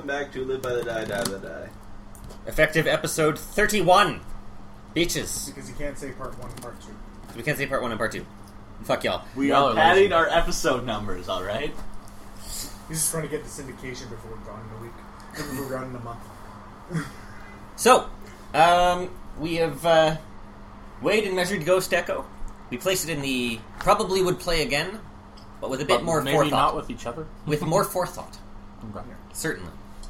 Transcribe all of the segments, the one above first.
Welcome back to Live by the Die, Die by the Die. Effective episode 31. Beaches. Because you can't say part 1 and part 2. We can't say part 1 and part 2. Fuck y'all. We Y'all are are padding lazy. our episode numbers, alright? He's just trying to get the syndication before we're gone in a week. Before we're gone in a month. So, we have weighed and measured Ghost Echo. We placed it in the probably would play again, but with a bit more maybe forethought. not with each other. With more forethought. Okay. Certainly.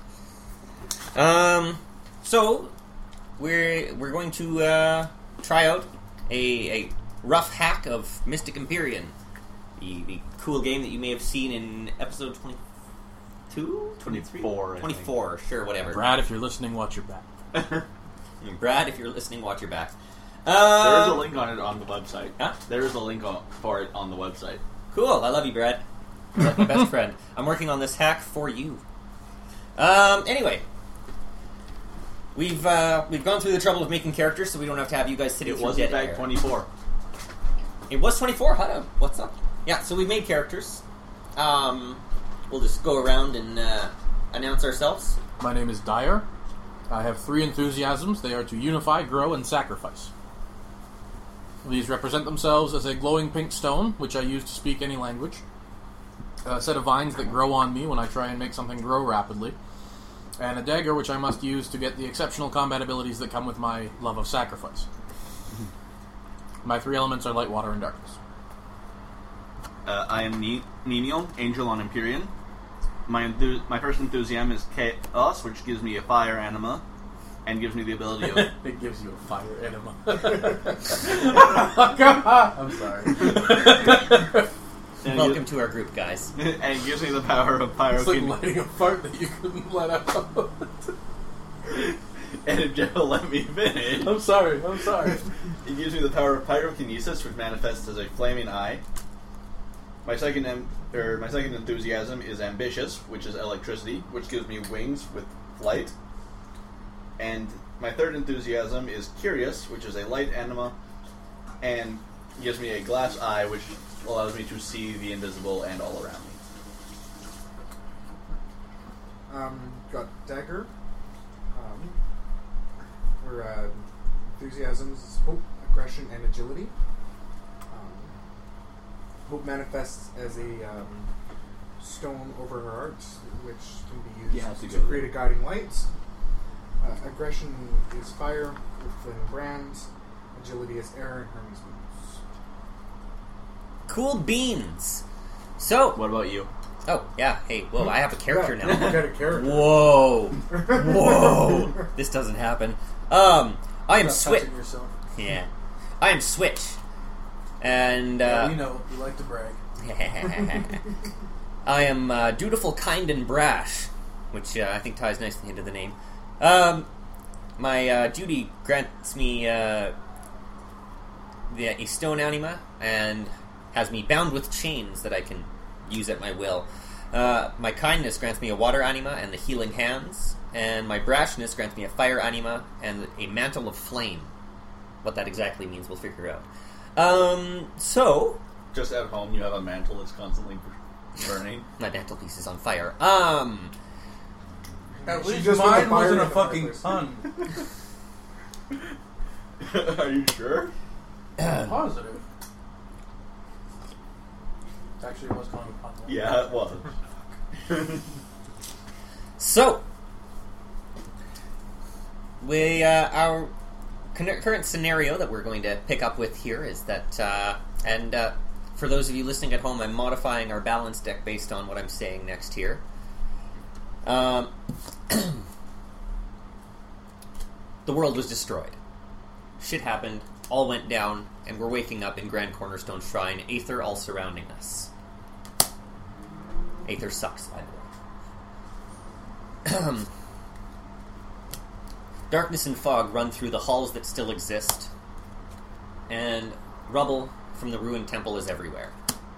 So we're going to try out a rough hack of Mystic Empyrean, the cool game that you may have seen in episode 22, 23? 24, I think. 24, sure, whatever. Brad, if you're listening, watch your back. Brad, if you're listening, watch your back. There is a link on it on the website. Huh? There is a link for it on the website. Cool, I love you, Brad. You're like my best friend. I'm working on this hack for you. Anyway, we've gone through the trouble of making characters, so we don't have to have you guys sitting It through was in dead fact air. 24. It was 24. What's up? Yeah, so we made characters. We'll just go around and announce ourselves. My name is Dyer. I have 3 enthusiasms. They are to unify, grow, and sacrifice. These represent themselves as a glowing pink stone, which I use to speak any language. A set of vines that grow on me when I try and make something grow rapidly. And a dagger, which I must use to get the exceptional combat abilities that come with my love of sacrifice. My 3 elements are light, water, and darkness. I am Nenial, Angel on Empyrean. My first enthusiasm is Chaos, which gives me a fire anima, and gives me the ability of... It gives you a fire enema. I'm sorry. and Welcome to our group, guys. and it gives me the power of It's like pyrokinesis. lighting a fart that you couldn't let out. And if Jeff will let me finish... I'm sorry. It gives me the power of pyrokinesis, which manifests as a flaming eye. My second enthusiasm is ambitious, which is electricity, which gives me wings with flight. And my third enthusiasm is curious, which is a light anima, and gives me a glass eye, which allows me to see the invisible and all around me. Got Dagger. Where enthusiasms is hope, aggression, and agility. Hope manifests as a stone over her heart, which can be used to create a guiding light. Aggression is fire with flaming brands. Agility is air and Hermes moves. Cool beans. So, What about you? oh yeah, hey, whoa, I have a character Yeah, now. you got a character. Whoa, this doesn't happen. I am Switch. Touching yourself. Yeah, I am Switch, and Yeah, we know. You like to brag. I am dutiful, kind, and brash, which I think ties nicely into the name. My duty grants me a stone anima and has me bound with chains that I can use at my will. My kindness grants me a water anima and the healing hands, and my brashness grants me a fire anima and a mantle of flame. What that exactly means, we'll figure out. So, Just at home, you have a mantle that's constantly burning. my mantelpiece is on fire. At She least just put mine the fire wasn't in a the fucking fireplace. pun. Are you sure? Positive. Actually, it was kind of a pun. Yeah, it was. So, our current scenario that we're going to pick up with here is that, for those of you listening at home, I'm modifying our balance deck based on what I'm saying next here. The world was destroyed. Shit happened, all went down, and we're waking up in Grand Cornerstone Shrine, Aether all surrounding us. Aether sucks, by the way. Darkness and fog run through the halls that still exist, and rubble from the ruined temple is everywhere.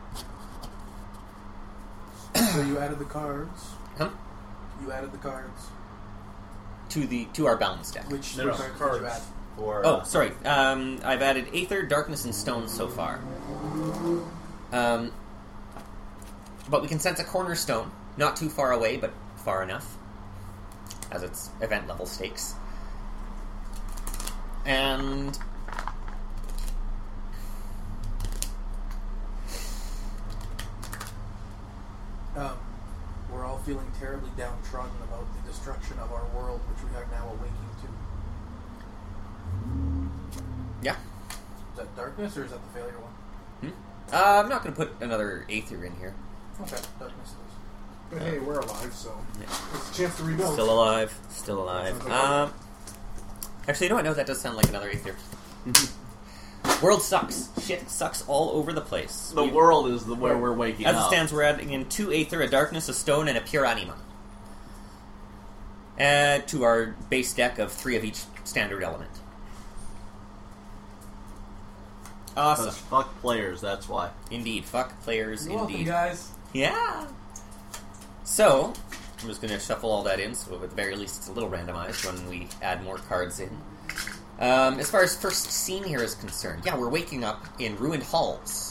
So you added the cards. Huh? You added the cards. To our balance deck. Which No, no, cards did cards. you add? For, Oh, sorry. I've added Aether, Darkness, and Stone so far. But we can sense a cornerstone, not too far away, but far enough. as it's event level stakes. And we're all feeling terribly downtrodden about the destruction of our world, which we are now awaking to. yeah. Is that darkness, or is that the failure one? I'm not going to put another Aether in here. Okay, darkness it is. But hey, we're alive, so it's a chance to rebuild. Still alive. Still alive. Actually, you know what? No, that does sound like another Aether. World sucks. Shit sucks all over the place. The world is where we're waking up. As it stands, we're adding in 2 Aether, a Darkness, a Stone, and a Pure Anima. Add to our base deck of 3 of each standard element. Awesome. 'Cause fuck players, that's why. Indeed. Fuck players, You're welcome, indeed. guys. Yeah. So, I'm just going to shuffle all that in, so at the very least it's a little randomized when we add more cards in. As far as first scene here is concerned, yeah, we're waking up in ruined halls.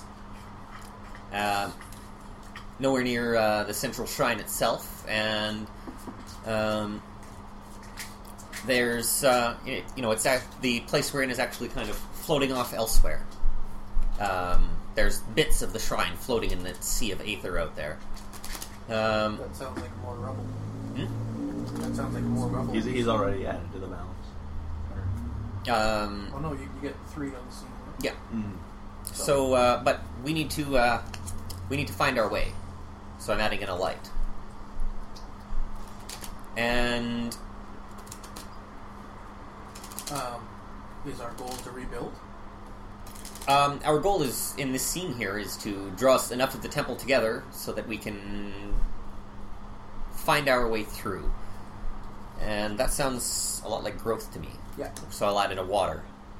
Nowhere near the central shrine itself, and there's, the place we're in is actually kind of floating off elsewhere. There's bits of the shrine floating in the sea of Aether out there. That sounds like more rubble. That sounds like more rubble. He's already added to the balance. Oh no, you get 3 on the scene. Right? Yeah. So, but we need to find our way. So I'm adding in a light. And is our goal to rebuild? our goal is in this scene here is to draw enough of the temple together so that we can find our way through. And that sounds a lot like growth to me. Yeah. So I'll add in a water.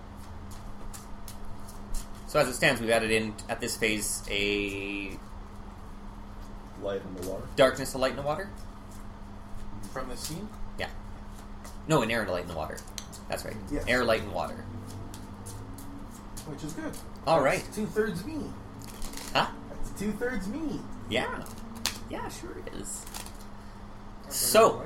So as it stands, we've added in, at this phase, a light in the water. Darkness, a light in the water? From the scene? Yeah. No, an air and a light in the water. That's right. Yes. Air, light, and water. Which is good. All right. That's 2/3 me. Huh? That's 2/3 me. Yeah. Yeah, sure it is. So...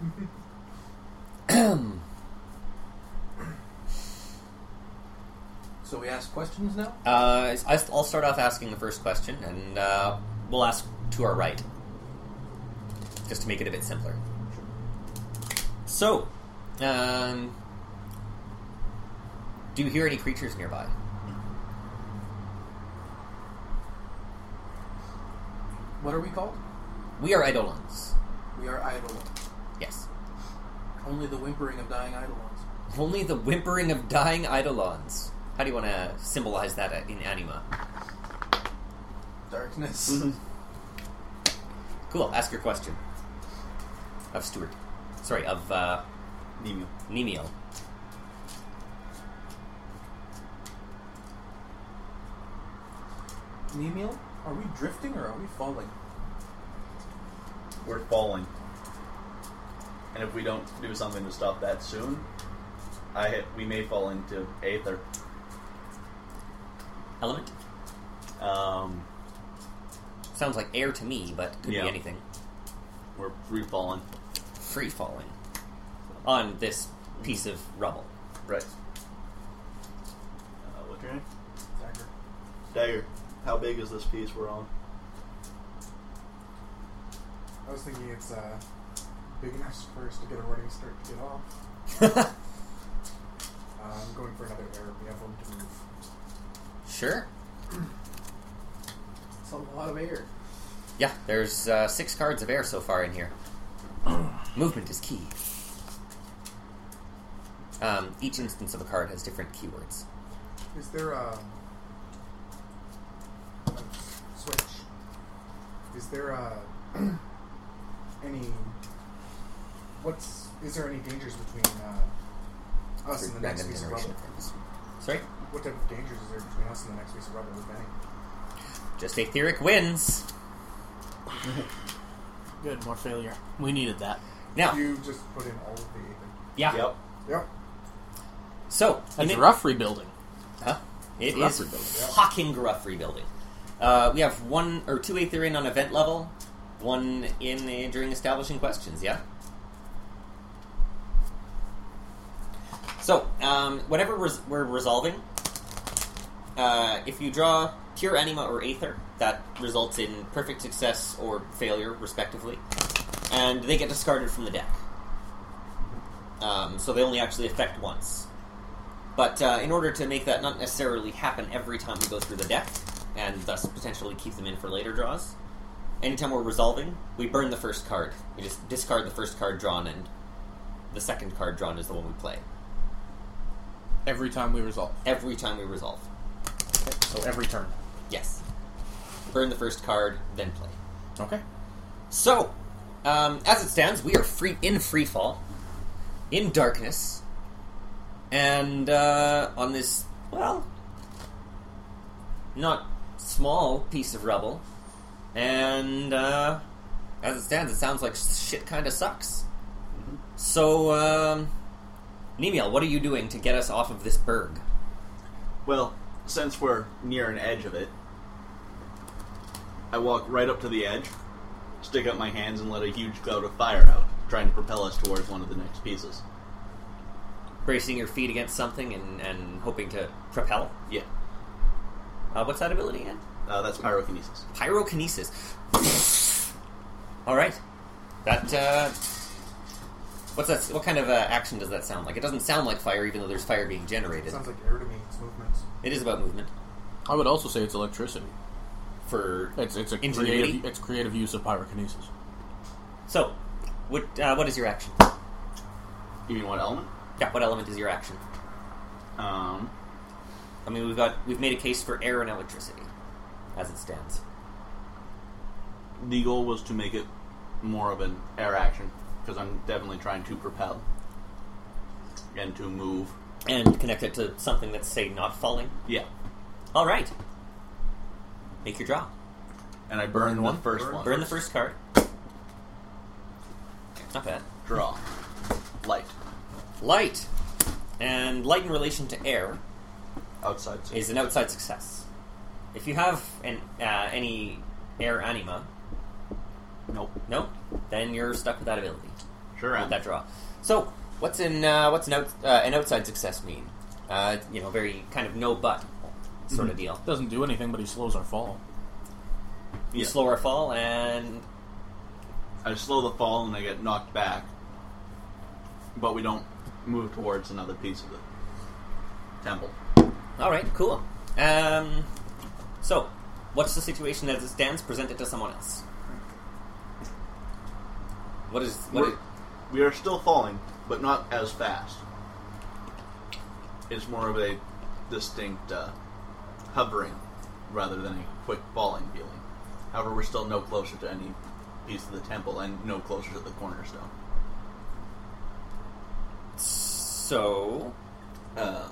So we ask questions now? I'll start off asking the first question, and we'll ask to our right. Just to make it a bit simpler. So, do you hear any creatures nearby? What are we called? We are Eidolons. We are Eidolons. Yes. Only the whimpering of dying Eidolons. Only the whimpering of dying Eidolons. How do you want to symbolize that in anima? Darkness. Mm-hmm. Cool. Ask your question. Of Stuart. Sorry, of Nemiel. Nemiel. Nemiel, are we drifting or are we falling? We're falling. And if we don't do something to stop that soon, we may fall into Aether. Element? Sounds like air to me, but could be anything. We're free falling. Free falling. On this piece of rubble. Right. What's your name? Dagger. Dagger. How big is this piece we're on? I was thinking it's big enough for us to get a running start to get off. I'm going for another air. We have room to move. Sure. It's a lot of air. Yeah, there's 6 cards of air so far in here. Movement is key. Each instance of a card has different keywords. Is there a switch? Is there is there any dangers between us and the next piece of rubble? Sorry? What type of dangers is there between us and the next piece of rubble, if any? Just Aetheric wins. Good, more failure. We needed that. Now, You just put in all of the ether. yeah. Yep. Yep. So, That's rough rebuilding. Huh? It rough is rebuilding. fucking rough rebuilding. We have 1 or 2 Aether in on event level, 1 in during establishing questions, yeah? So, whenever we're resolving, if you draw pure anima or aether, that results in perfect success or failure, respectively, and they get discarded from the deck. So they only actually affect once. But in order to make that not necessarily happen every time we go through the deck, and thus potentially keep them in for later draws, anytime we're resolving, we burn the first card. We just discard the first card drawn, and the second card drawn is the one we play. Every time we resolve. Every time we resolve. Okay, so every turn. Yes. Burn the first card, then play. Okay. So, as it stands, we are in free fall, in darkness, and on this, well, not small piece of rubble, and as it stands, it sounds like shit kind of sucks. Mm-hmm. So, Nemiel, what are you doing to get us off of this berg? Well, since we're near an edge of it, I walk right up to the edge, stick out my hands, and let a huge cloud of fire out, trying to propel us towards one of the next pieces. Bracing your feet against something and hoping to propel? Yeah. What's that ability again? That's pyrokinesis. Pyrokinesis. All right. That. What's that? What kind of action does that sound like? It doesn't sound like fire, even though there's fire being generated. Sounds like air to me. It's movement. It is about movement. I would also say it's electricity. For it's a ingenuity? creative use of pyrokinesis. So, what is your action? You mean what element? Yeah, what element is your action? I mean, we've made a case for air and electricity, as it stands. The goal was to make it more of an air action, because I'm definitely trying to propel and to move. And connect it to something that's, say, not falling? Yeah. All right. Make your draw. And I burn the first one. Burn the first card. Not bad. Draw. Light. Light. And light in relation to air Outside. is an outside success. If you have any air anima... Nope. Then you're stuck with that ability. Sure am. With that draw. So, what's an outside success mean? Very kind of no but sort of deal. Doesn't do anything, but he slows our fall. You slow our fall, and I slow the fall and I get knocked back, but we don't move towards another piece of the temple. all right, cool. So, what's the situation as it stands? Present it to someone else. We are still falling, but not as fast. It's more of a distinct hovering rather than a quick falling feeling. However, we're still no closer to any piece of the temple and no closer to the cornerstone. So, Am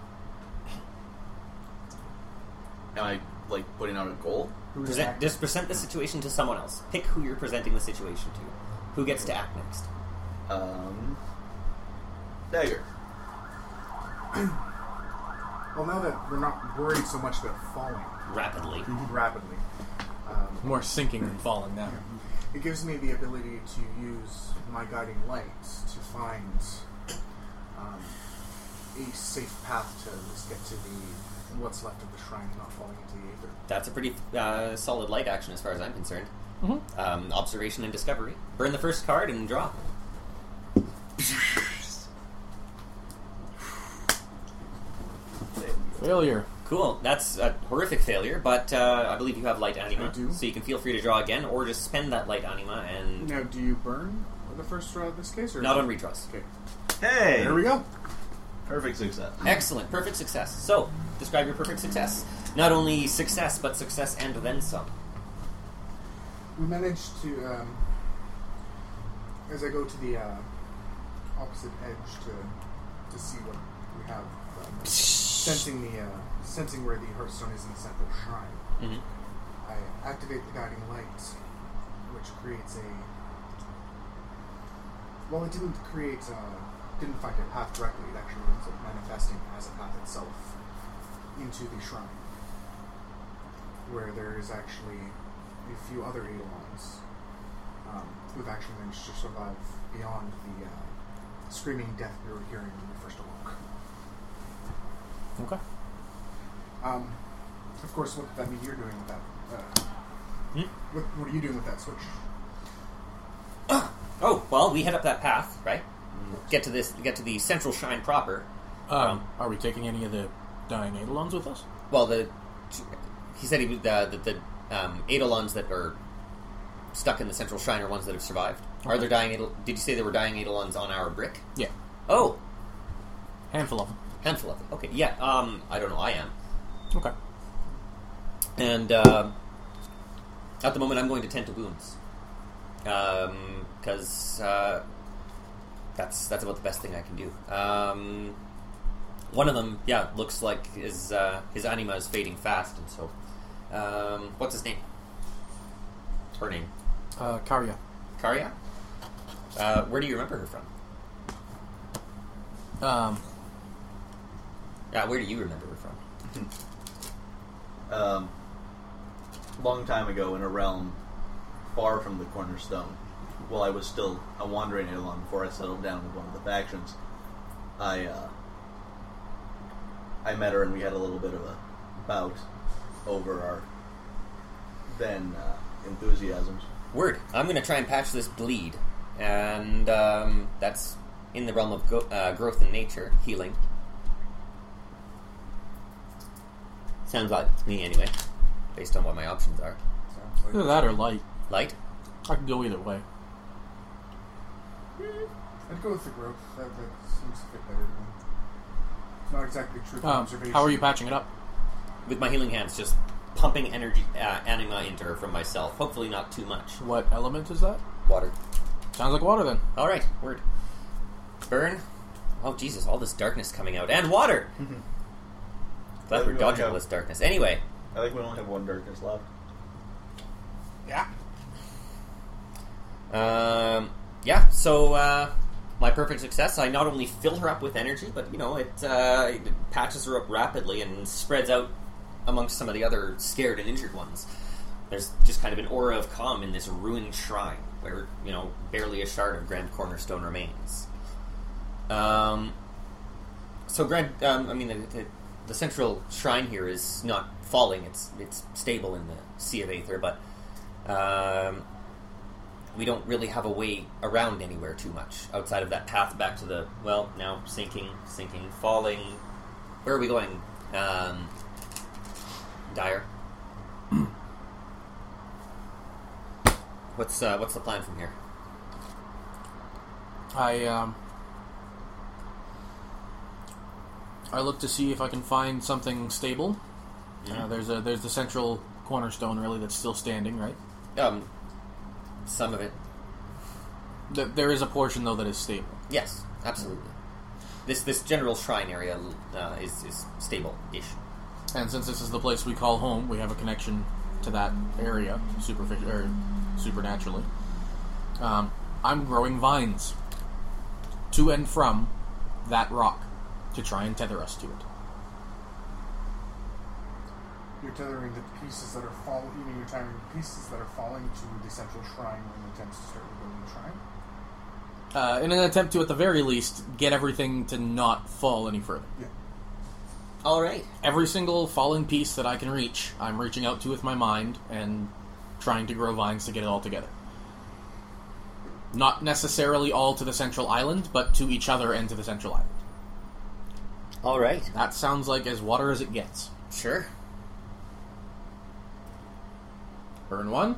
I putting out a goal? just present the situation to someone else. Pick who you're presenting the situation to. Who gets to act next? Dagger. Well, now that we're not worried so much about falling Rapidly. rapidly, More sinking than falling now. it gives me the ability to use my guiding light to find a safe path to at least get to what's left of the shrine and not falling into the aether. That's a pretty solid light action as far as I'm concerned. Mm-hmm. Observation and discovery. Burn the first card and draw. Failure. Cool. That's a horrific failure, but I believe you have light anima. I do. So you can feel free to draw again, or just spend that light anima and... Now, do you burn the first draw in this case? Or Not on redraws. Okay. Hey! There we go. Perfect success. Excellent. Perfect success. So, describe your perfect success. Not only success, but success and then some. We managed to, as I go to the opposite edge to see what we have, sensing where the Hearthstone is in the central shrine, Mm-hmm. I activate the guiding light, which creates a... Well, it didn't find a path directly. It actually ends up manifesting as a path itself into the shrine, where there is actually a few other Eidolons who've actually managed to survive beyond the screaming death you were hearing when you first awoke. Okay. Of course, what that mean you're doing with that? What are you doing with that switch? Oh, well, we head up that path, right? Get to the central shrine proper. Are we taking any of the dying Eidolons with us? Well, he said the Eidolons that are stuck in the central shrine are ones that have survived. Okay. Are there dying? Did you say there were dying Eidolons on our brick? Yeah. Oh, Handful of them. handful of them. Okay, yeah. I don't know. I am, Okay. and at the moment I'm going to tend to wounds, because that's about the best thing I can do. One of them, yeah, looks like his anima is fading fast, and so what's his name? Her name? Karya. Karya? Where do you remember her from? Where do you remember her from? Long time ago in a realm far from the Cornerstone, while I was still a wandering Eidolon before I settled down with one of the factions, I met her and we had a little bit of a bout over our then enthusiasms. Word. I'm going to try and patch this bleed, and that's in the realm of growth in nature, healing. Sounds like to me, anyway, based on what my options are. Sounds like Either that or light. Light? I can go either way. I'd go with the growth. That seems to fit better to me. It's not exactly true observation. How are you patching it up? With my healing hands, just pumping energy, anima into her from myself. Hopefully not too much. What element is that? Water. Sounds like water then. All right, word. Burn. Oh, Jesus, all this darkness coming out. And water! Glad we're dodging all this darkness. Anyway. I think we only have one darkness left. Yeah. So, my perfect success, I not only fill her up with energy, but, it patches her up rapidly and spreads out amongst some of the other scared and injured ones. There's just kind of an aura of calm in this ruined shrine, where, barely a shard of Grand Cornerstone remains. The central shrine here is not falling, it's stable in the Sea of Aether, but we don't really have a way around anywhere too much outside of that path back to the, now sinking, falling. Where are we going? Dyer? What's the plan from here? I look to see if I can find something stable. There's the central cornerstone really that's still standing, right? Some of it. There is a portion though that is stable. Yes, absolutely. This general shrine area is stable-ish. And since this is the place we call home, we have a connection to that area, supernaturally. I'm growing vines to and from that rock to try and tether us to it. You're tethering the pieces that are falling. You mean you're tethering the pieces that are falling to the central shrine in attempts to start rebuilding the shrine? In an attempt to, at the very least, get everything to not fall any further. Yeah. All right. Every single falling piece that I can reach, I'm reaching out to with my mind and trying to grow vines to get it all together. Not necessarily all to the central island, but to each other and to the central island. All right. That sounds like as water as it gets. Sure. Burn one.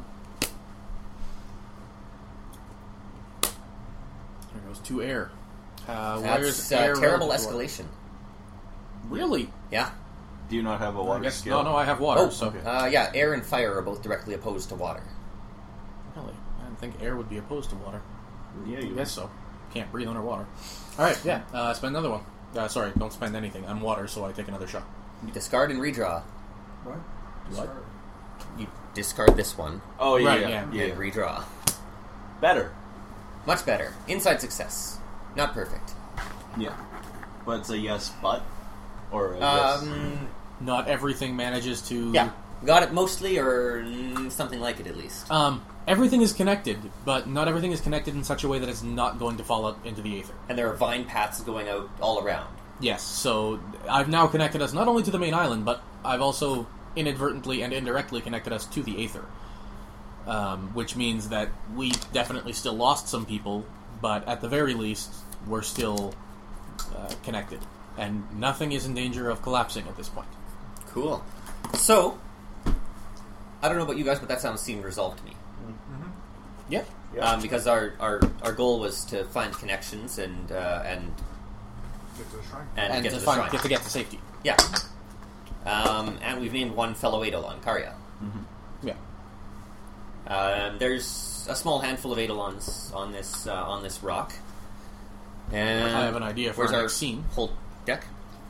There goes 2 air. That's air terrible relative to water? escalation. Really? Yeah. Do you not have a water skill? No, I have water. Oh, so okay. Yeah, air and fire are both directly opposed to water. Really? I didn't think air would be opposed to water. Yeah, I you guess so. Can't breathe underwater. Alright, yeah. Spend another one. Sorry, don't spend anything. I'm water, so I take another shot. You discard and redraw. What? What? Sorry. You discard this one Oh, yeah, Right, yeah. and redraw. Better. Much better. Inside success. Not perfect. Yeah. But it's a yes, but? Or a Um, yes? Not everything manages to Yeah. got it mostly, or something like it at least? Everything is connected, but not everything is connected in such a way that it's not going to fall out into the aether. And there are vine paths going out all around. Yes, so I've now connected us not only to the main island, but I've also inadvertently and indirectly connected us to the aether. Which means that we definitely still lost some people, but at the very least, we're still connected. And nothing is in danger of collapsing at this point. Cool. So, I don't know about you guys, but that seemed resolved to me. Yeah. Because our goal was to find connections and Get to the shrine. get to the shrine. Get to safety. Yeah. And we've named one fellow Eidolon, Karya. Yeah. There's a small handful of Eidolons on this rock. And I have an idea for where's our our next scene. whole deck?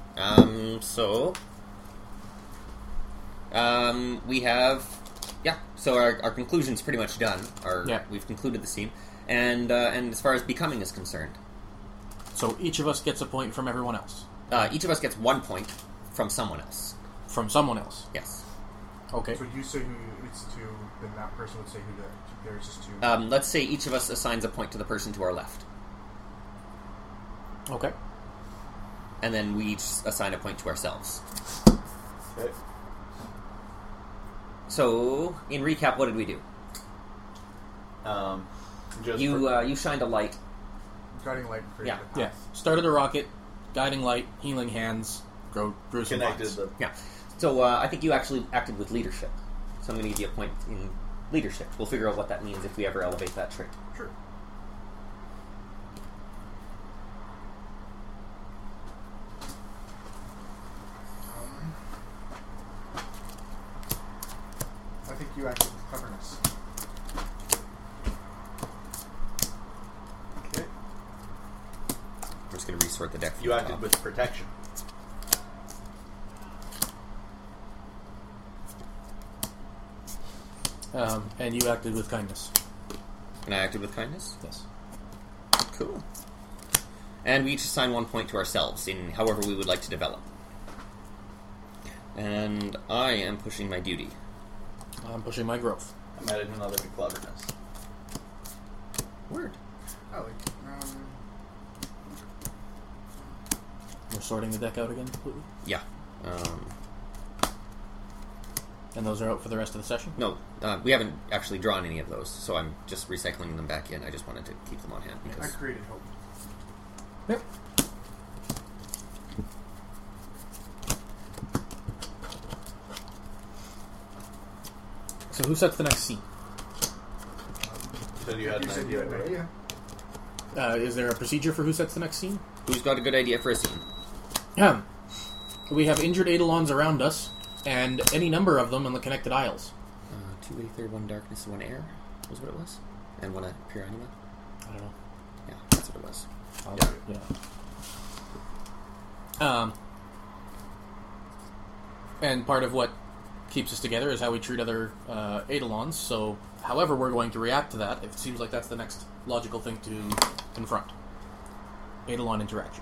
We have... Yeah, so our conclusion's pretty much done. We've concluded the scene. And as far as becoming is concerned... So each of us gets a point from everyone else. Each of us gets 1 point from someone else. From someone else. Yes. Okay. So you say who it's to, then that person would say who theirs is to. Let's say each of us assigns a point to the person to our left. Okay. And then we each assign a point to ourselves. Okay. So, in recap, what did we do? You shined a light. Guiding light created a path. Yeah. Started a rocket, guiding light, healing hands, grew some Connected vines. the... Yeah. So, I think you actually acted with leadership. So I'm going to give you a point in leadership. We'll figure out what that means if we ever elevate that trait. Sure. I think you acted with cleverness. Okay. We're just going to resort the deck. from You the acted top. with protection. And you acted with kindness. And I acted with kindness? Yes. Cool. And we each assign 1 point to ourselves in however we would like to develop. And I am pushing my duty. I'm pushing my growth. I'm adding another to cleverness. Word. Oh, We're sorting the deck out again completely. Yeah. And those are out for the rest of the session? No, we haven't actually drawn any of those, so I'm just recycling them back in. I just wanted to keep them on hand I because... created hope. Yep. So who sets the next scene? So you had You an said idea, you had an right? idea. Is there a procedure for who sets the next scene? Who's got a good idea for a scene? We have injured Eidolons around us, and any number of them on the connected isles. 2 aether, 1 darkness, 1 air was what it was? And 1 pure anima? I don't know. Yeah, that's what it was. Yeah. And part of what keeps us together is how we treat other Eidolons, so however we're going to react to that, it seems like that's the next logical thing to confront. Eidolon interaction.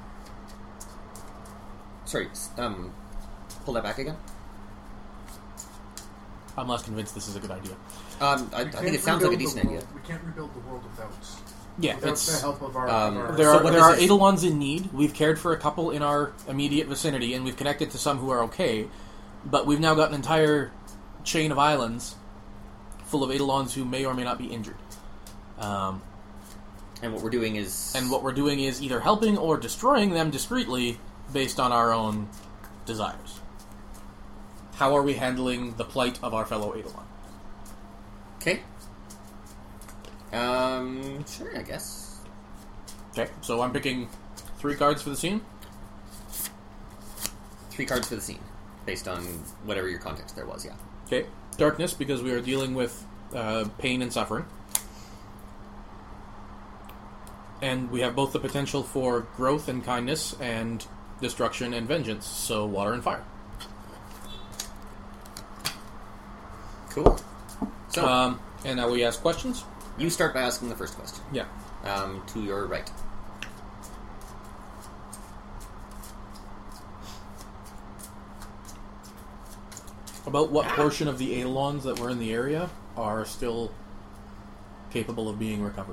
Sorry, pull that back again? I'm less convinced this is a good idea. I We think it can't sounds like a rebuild the decent idea. world. We can't rebuild the world without Yeah, the it's... help of our... There So are what there are is this? Eidolons in need. We've cared for a couple in our immediate vicinity, and we've connected to some who are okay. But we've now got an entire chain of islands full of Eidolons who may or may not be injured. And what we're doing is... And what we're doing is either helping or destroying them discreetly based on our own desires. How are we handling the plight of our fellow Eidolon? Okay. Sure, I guess. Okay, so I'm picking 3 cards for the scene. 3 cards for the scene, based on whatever your context there was, yeah. Okay, darkness, because we are dealing with pain and suffering. And we have both the potential for growth and kindness and destruction and vengeance, so water and fire. Cool. So, And now we ask questions? you start by asking the first question. Yeah. To your right. About what portion of the Eidolons that were in the area are still capable of being recovered?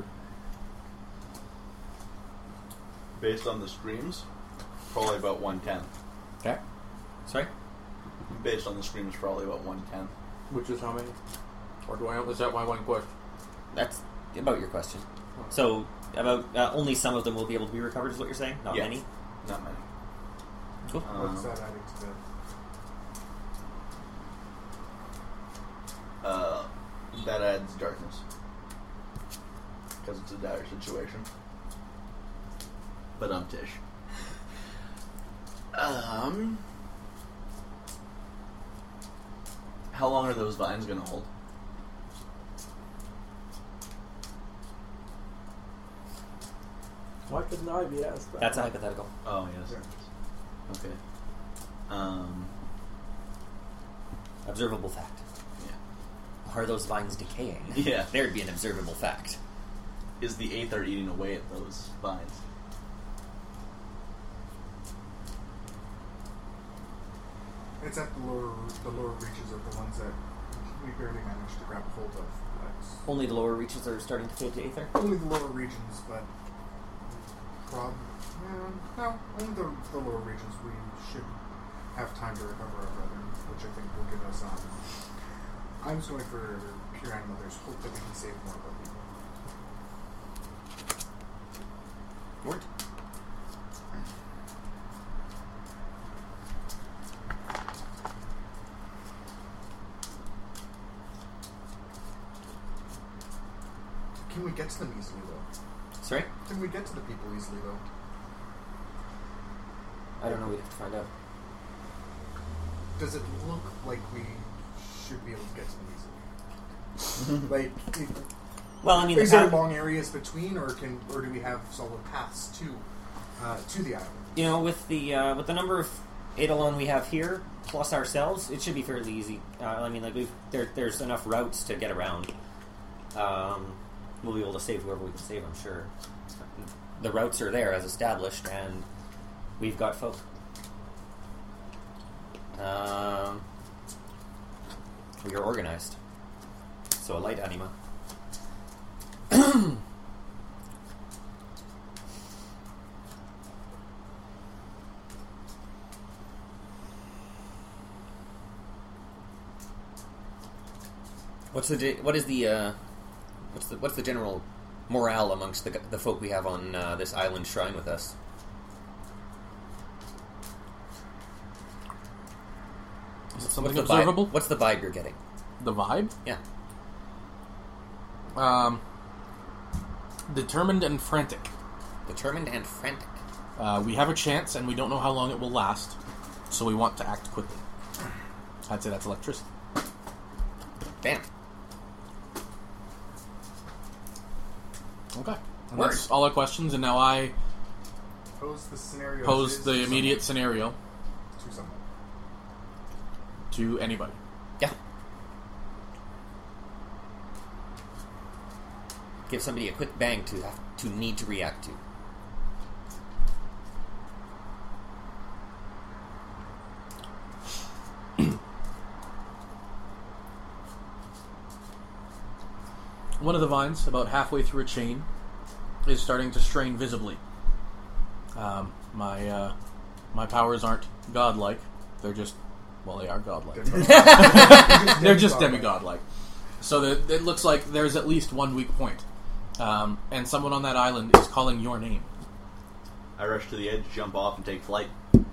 Based on the screams, probably about 1/10. Okay. Sorry? Based on the screams, probably about 1/10. Which is how many? Or is that my one question? That's about your question. So, about only some of them will be able to be recovered, is what you're saying? Not Yes. many? Not many. Cool. What's that adding to That adds darkness. Because it's a dire situation. But Tish. How long are those vines going to hold? Why couldn't I be asked that? That's a hypothetical. Oh, yes. Okay. Observable fact. Yeah. Are those vines decaying? Yeah. There'd be an observable fact. Is the Aether eating away at those vines? It's at the lower reaches of the ones that we barely managed to grab a hold of. That's Only the lower reaches are starting to fade to Aether? only the lower regions, but no, only the lower regions. We should have time to recover our brethren, which I think will give us. I'm just going for pure animal. There's hope that we can save more of our people. Word. Can we get to them easily, though? Sorry? Can we get to the people easily, though? I don't know, we'd have to find out. Does it look like we should be able to get to them easily? Like, Well, I mean, is there long areas between, or do we have solid paths to the island? you know, with the number of Eidolon we have here, plus ourselves, it should be fairly easy. I mean, like there's enough routes to get around. We'll be able to save whoever we can save, I'm sure. The routes are there as established, and we've got folk. We are organized. So a light anima. What's the general morale amongst the folk we have on this island shrine with us? Is it something What's the observable? What's the vibe you're getting? The vibe? Yeah. Determined and frantic. Determined and frantic. We have a chance, and we don't know how long it will last, so we want to act quickly. I'd say that's electricity. Bam. Okay. And that's all our questions, and now I Pose the scenario. pose the immediate scenario to someone. to anybody. Yeah. Give somebody a quick bang to need to react to. One of the vines, about halfway through a chain, is starting to strain visibly. My powers aren't godlike. They're just, well, they are godlike. They're just demigod-like. So it looks like there's at least one weak point. And someone on that island is calling your name. I rush to the edge, jump off, and take flight.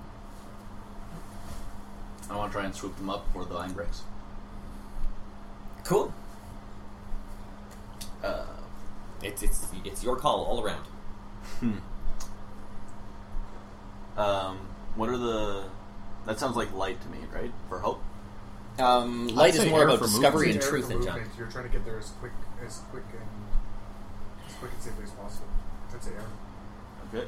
I want to try and swoop them up before the line breaks. Cool. It's your call all around. What are the... That sounds like light to me, right? For hope? Light is more about discovery and Air truth for and junk. movement. You're trying to get there as quick and safely as possible. I'd say air. Okay.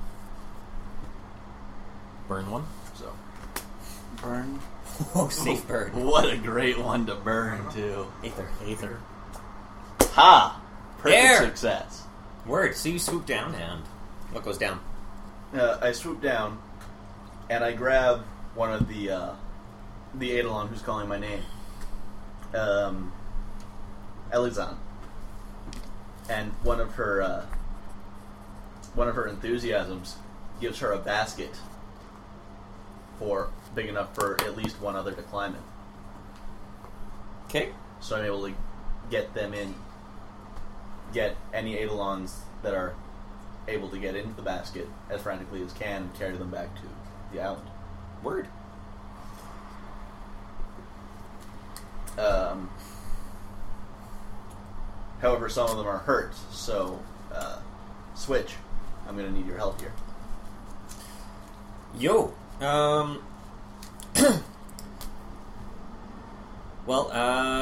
Burn one. So, burn. Oh, safe bird. What a great one to burn, too. Aether. Ha! Perfect There! success. Word. So you swoop down, and what goes down? I swoop down, and I grab one of the the Eidolon who's calling my name, Elizan, and one of her enthusiasms gives her a basket big enough for at least one other to climb in. Okay. So I'm able to get any Eidolons that are able to get into the basket as frantically as can and carry them back to the island. Word. However, some of them are hurt, so Switch, I'm going to need your help here. Yo. Well,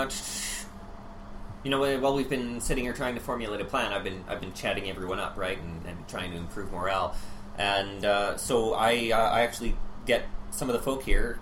while we've been sitting here trying to formulate a plan, I've been chatting everyone up, right, and trying to improve morale, and so I actually get some of the folk here,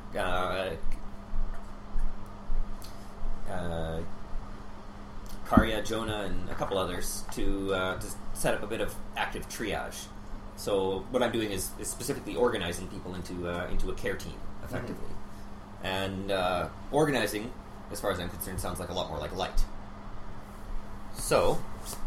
Karya, Jonah, and a couple others to set up a bit of active triage. So what I'm doing is specifically organizing people into a care team, effectively. Mm-hmm. And organizing, as far as I'm concerned, sounds like a lot more like light. So,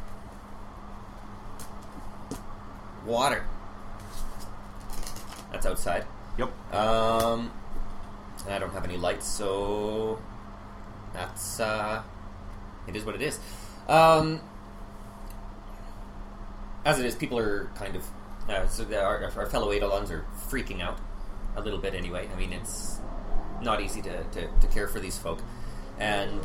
water. That's outside. Yep. And I don't have any lights, so that's it is what it is. As it is, people are kind of our fellow Eidolons are freaking out a little bit anyway. I mean, it's not easy to care for these folk, and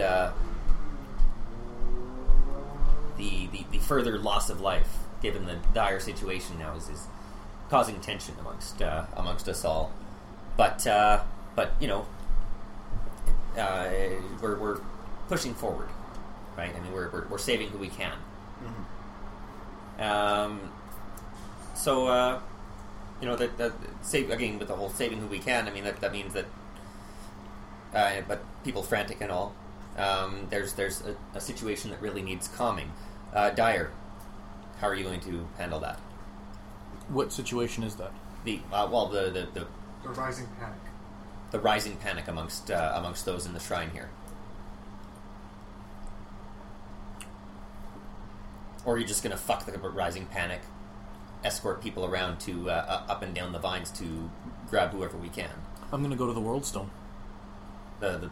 the further loss of life, given the dire situation now, is causing tension amongst us all. But we're pushing forward, right? I mean, we're saving who we can. Mm-hmm. So that save again with the whole saving who we can. I mean that means that, but people frantic and all. There's a situation that really needs calming. Dyer, how are you going to handle that? What situation is that? The rising panic. The rising panic amongst those in the shrine here. Or are you just going to fuck the rising panic, escort people around to up and down the vines to grab whoever we can? I'm going to go to the World Stone. The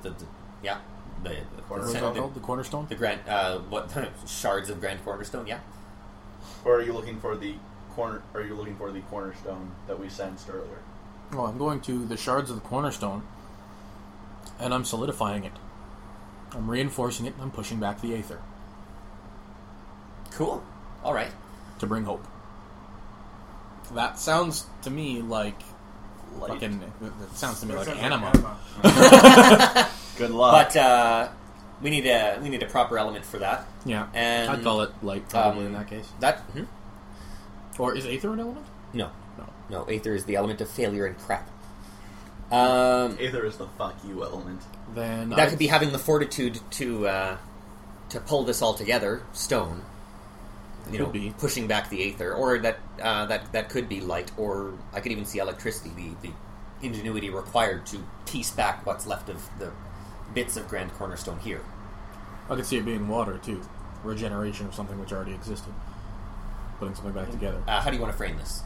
Cornerstone? The Grand shards of Grand Cornerstone, yeah. Or are you looking for the cornerstone that we sensed earlier? Well, I'm going to the shards of the Cornerstone, and I'm solidifying it. I'm reinforcing it, and I'm pushing back the Aether. Cool. All right. To bring hope. That sounds to me like fucking. It sounds to me like anima. Good luck. But we need a proper element for that. Yeah. And I'd call it light probably in that case. Or is Aether an element? No. Aether is the element of failure and crap. Aether is the fuck you element. Then that could be having the fortitude to pull this all together. Stone. Could be pushing back the Aether, or that could be light, or I could even see electricity. The ingenuity required to piece back what's left of the bits of Grand Cornerstone here. I could see it being water too, regeneration of something which already existed, putting something back together. How do you want to frame this?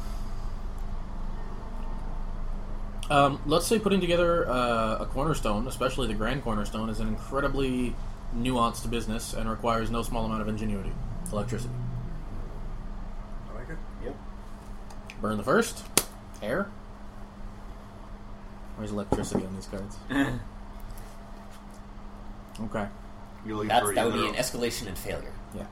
Let's say putting together a cornerstone, especially the Grand Cornerstone, is an incredibly nuanced business and requires no small amount of ingenuity. Electricity. I like it. Yep. Burn the first. Air. Where's electricity on these cards? Okay. That would be an escalation and failure. Yeah.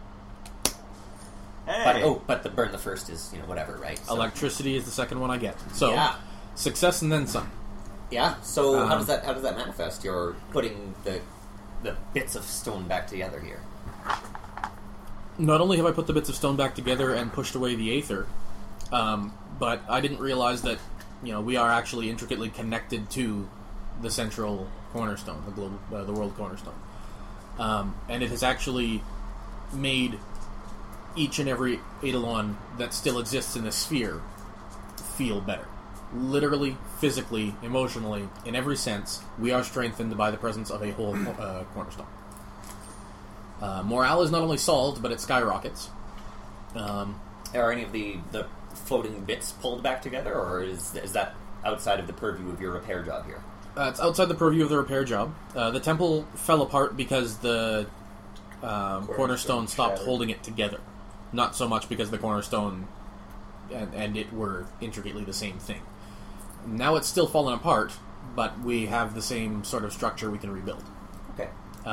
Hey. But the burn the first is whatever, right? So. Electricity is the second one I get. So yeah. Success and then some. Yeah. So how does that manifest? You're putting the bits of stone back together here. Not only have I put the bits of stone back together and pushed away the Aether, but I didn't realize that we are actually intricately connected to the central cornerstone, the world cornerstone, and it has actually made each and every Eidolon that still exists in the sphere feel better. literally, physically, emotionally, in every sense, we are strengthened by the presence of a whole cornerstone. Morale is not only solved, but it skyrockets. Are any of the floating bits pulled back together, or is that outside of the purview of your repair job here? It's outside the purview of the repair job. The temple fell apart because the cornerstone stopped shattered. holding it together. Not so much because the cornerstone and it were intricately the same thing. Now it's still fallen apart, but we have the same sort of structure we can rebuild. Okay.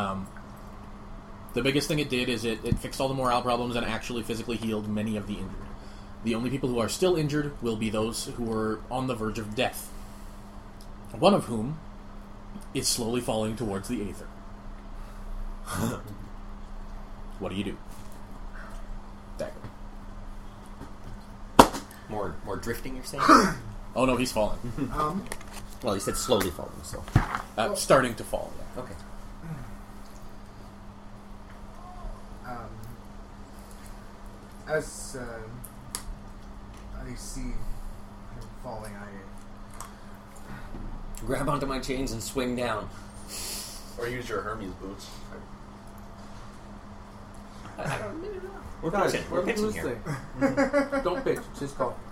The biggest thing it did is it fixed all the morale problems and actually physically healed many of the injured. The only people who are still injured will be those who are on the verge of death. One of whom is slowly falling towards the Aether. What do you do? Dagger. More drifting, you're saying? Oh no, he's fallen. Well, you said slowly falling, so... Starting to fall. Yeah. Okay. As I see him falling, Grab onto my chains and swing down. Or use your Hermes boots. I don't know. We're Guys, pitching. We're pitching here. Don't pitch. It's his call.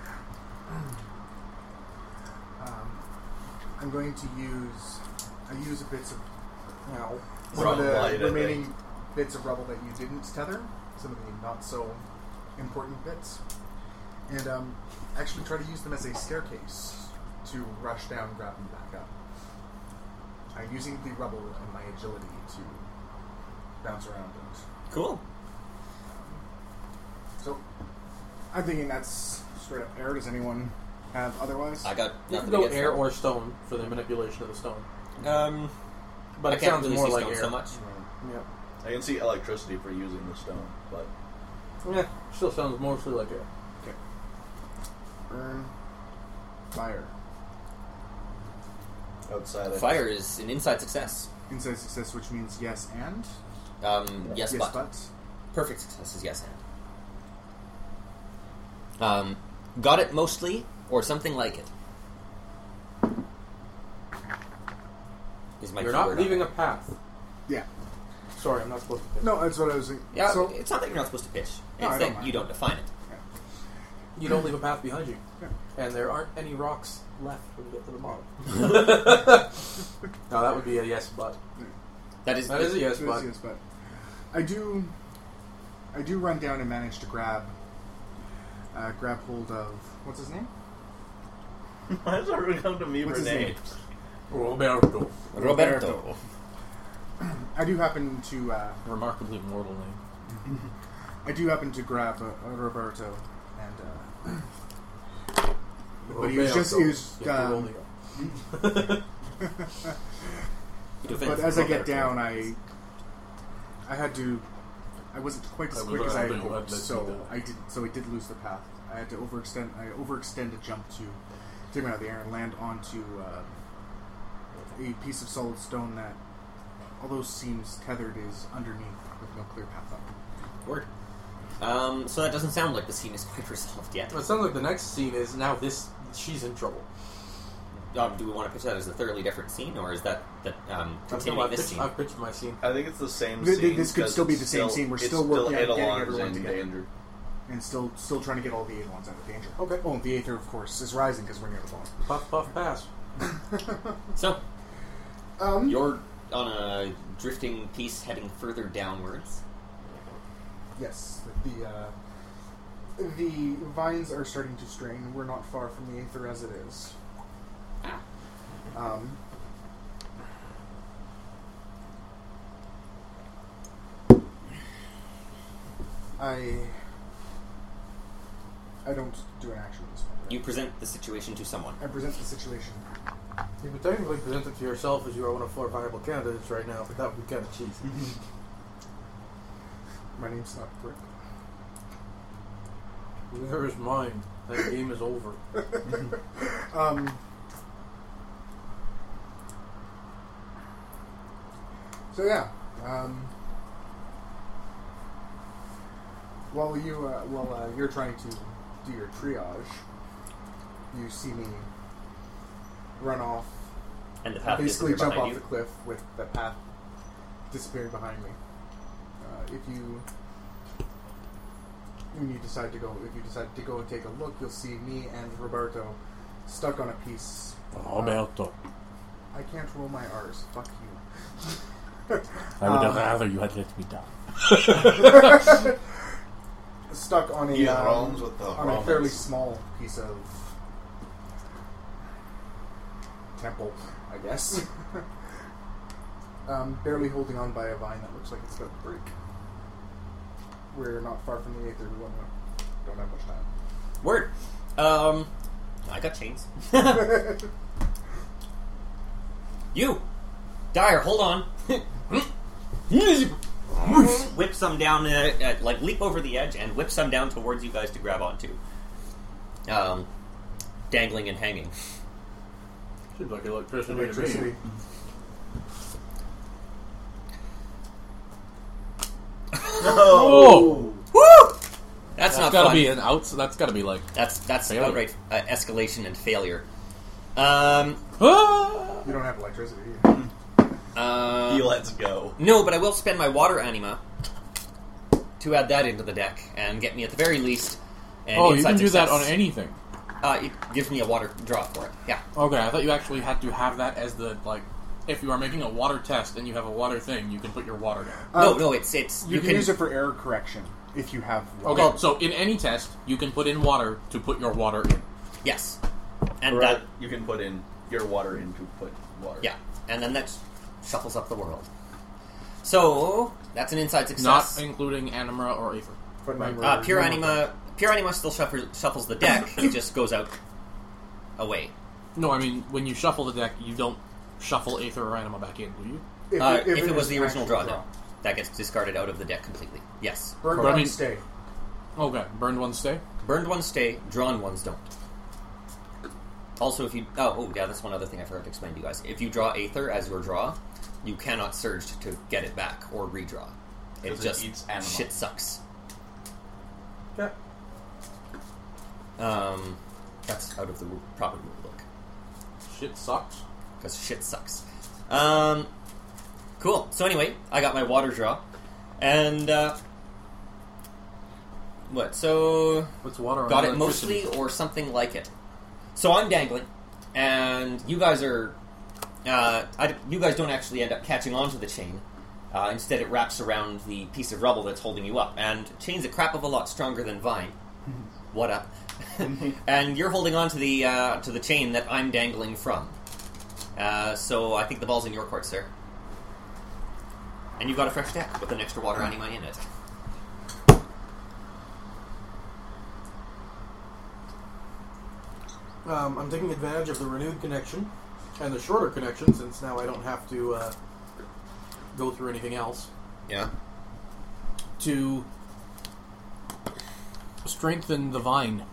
I'm going to use a bits of some Rubble of the light, I remaining bits of rubble that you didn't tether, some of the not so important bits, and actually try to use them as a staircase to rush down, grab them back up. I'm using the rubble and my agility to bounce around and Cool. so I'm thinking that's straight up air. Does anyone have otherwise? I got You nothing can go against air that. or stone for the manipulation of the stone. But I it can't sounds really more see like stone air. so much. Yeah. I can see electricity for using the stone, but Yeah, still sounds mostly like air. Okay. Burn. Fire. outside of Fire is an inside success. Inside success, which means yes and? Yes, yes, but. Perfect success is yes and. Got it mostly, or something like it. Is my You're keyword not on leaving it. a path. Yeah. Sorry, I'm not supposed to pitch. No, that's what I was thinking. Yeah, So, it's not that you're not supposed to pitch. No, I It's don't that mind. you don't define it. You don't leave a path behind you. Yeah. And there aren't any rocks left when you get to the bottom. No, that would be a yes, but. That is That is a yes, but. yes, but I do run down and manage to grab hold of what's his name? Why does everyone come to me What's for his name? names? Roberto. Roberto. I do happen to Remarkably mortal name. grab Roberto and but he was Roberto. he was You have to roll the- but as I get down I wasn't quite as I was quick as I had hoping you hoped, had let so me go. I did lose the path. I had to overextend a jump to take me out of the air and land onto a piece of solid stone that, although seems tethered, is underneath with no clear path up. Word. So that doesn't sound like the scene is quite resolved yet. It sounds like the next scene is now she's in trouble. Do we want to pitch that as a thoroughly different scene, or is that continuing this scene? I've pitched my scene. I think it's the same This scene. could because still be it's the same scene. We're it's still working on getting Eidolon's everyone in together. danger. And still trying to get all the Eidolons out of danger. Okay. Oh, and the Aether, of course, is rising because we're near the bottom. Puff, puff, pass. So, Um, you're on a drifting piece heading further downwards. yes, the vines are starting to strain. We're not far from the Aether as it is. I don't do an action at this point. You present the situation to someone. I present the situation. You could technically present it to yourself as you are one of 4 viable candidates right now, but that would be kind of cheesy. My name's not Brick. Neither is mine. That game is over. So yeah, while you're trying to do your triage, you see me run off, And the path basically disappear jump behind off you. the cliff with the path disappearing behind me. If you decide to go and take a look, you'll see me and Roberto stuck on a piece. Roberto. I can't roll my R's. Fuck you. I would have rather you had let me down. Stuck on He roams with the on a fairly small piece of temple, I guess. Barely holding on by a vine that looks like it's about to break. We're not far from the Aether. We don't have much time. Word. I got chains. You! Dyer, hold on. Whip some down, leap over the edge and whip some down towards you guys to grab onto. Dangling and hanging. Seems like electricity. Electricity. Oh! Woo! That's not gotta fun. be an out. That's gotta be like. That's failure. outright escalation and failure. Ah! You don't have electricity either. He lets go. No, but I will spend my water anima to add that into the deck and get me at the very least. An Oh, you inside can do that success. on anything. It gives me a water draw for it. Yeah. Okay, I thought you actually had to have that as the like. If you are making a water test and you have a water thing, you can put your water down. No, it's You can use it for error correction if you have water. Okay, so in any test, you can put in water to put your water in. Yes, and Or that you can put in your water in to put water. yeah, and then that shuffles up the world. So that's an inside success. Not including Anima or Aether. But Pure anima still shuffles the deck. It just goes out away. No, I mean, when you shuffle the deck, you don't shuffle Aether or Anima back in, do you? If it was is the original actual draw, no. That gets discarded out of the deck completely. Yes. Burn But I one, mean- stay. Okay, burned ones stay. Burned ones stay, drawn ones don't. Also, if you... Oh, yeah, that's one other thing I forgot to explain to you guys. If you draw Aether as your draw, you cannot surge to get it back or redraw. It 'Cause it just... eats Anima. shit sucks. Okay. That's out of the proper rule book. Shit sucks. Because shit sucks. Cool. So anyway, I got my water draw. And, what? So... What's water on got it electricity? mostly or something like it. So I'm dangling, and you guys are... you guys don't actually end up catching onto the chain. Instead, it wraps around the piece of rubble that's holding you up. And chain's a crap of a lot stronger than vine. What up? And you're holding on to the chain that I'm dangling from. So I think the ball's in your court, sir. And you've got a fresh deck with an extra water anima in it. I'm taking advantage of the renewed connection and the shorter connection, since now I don't have to go through anything else, Yeah. to strengthen the vine,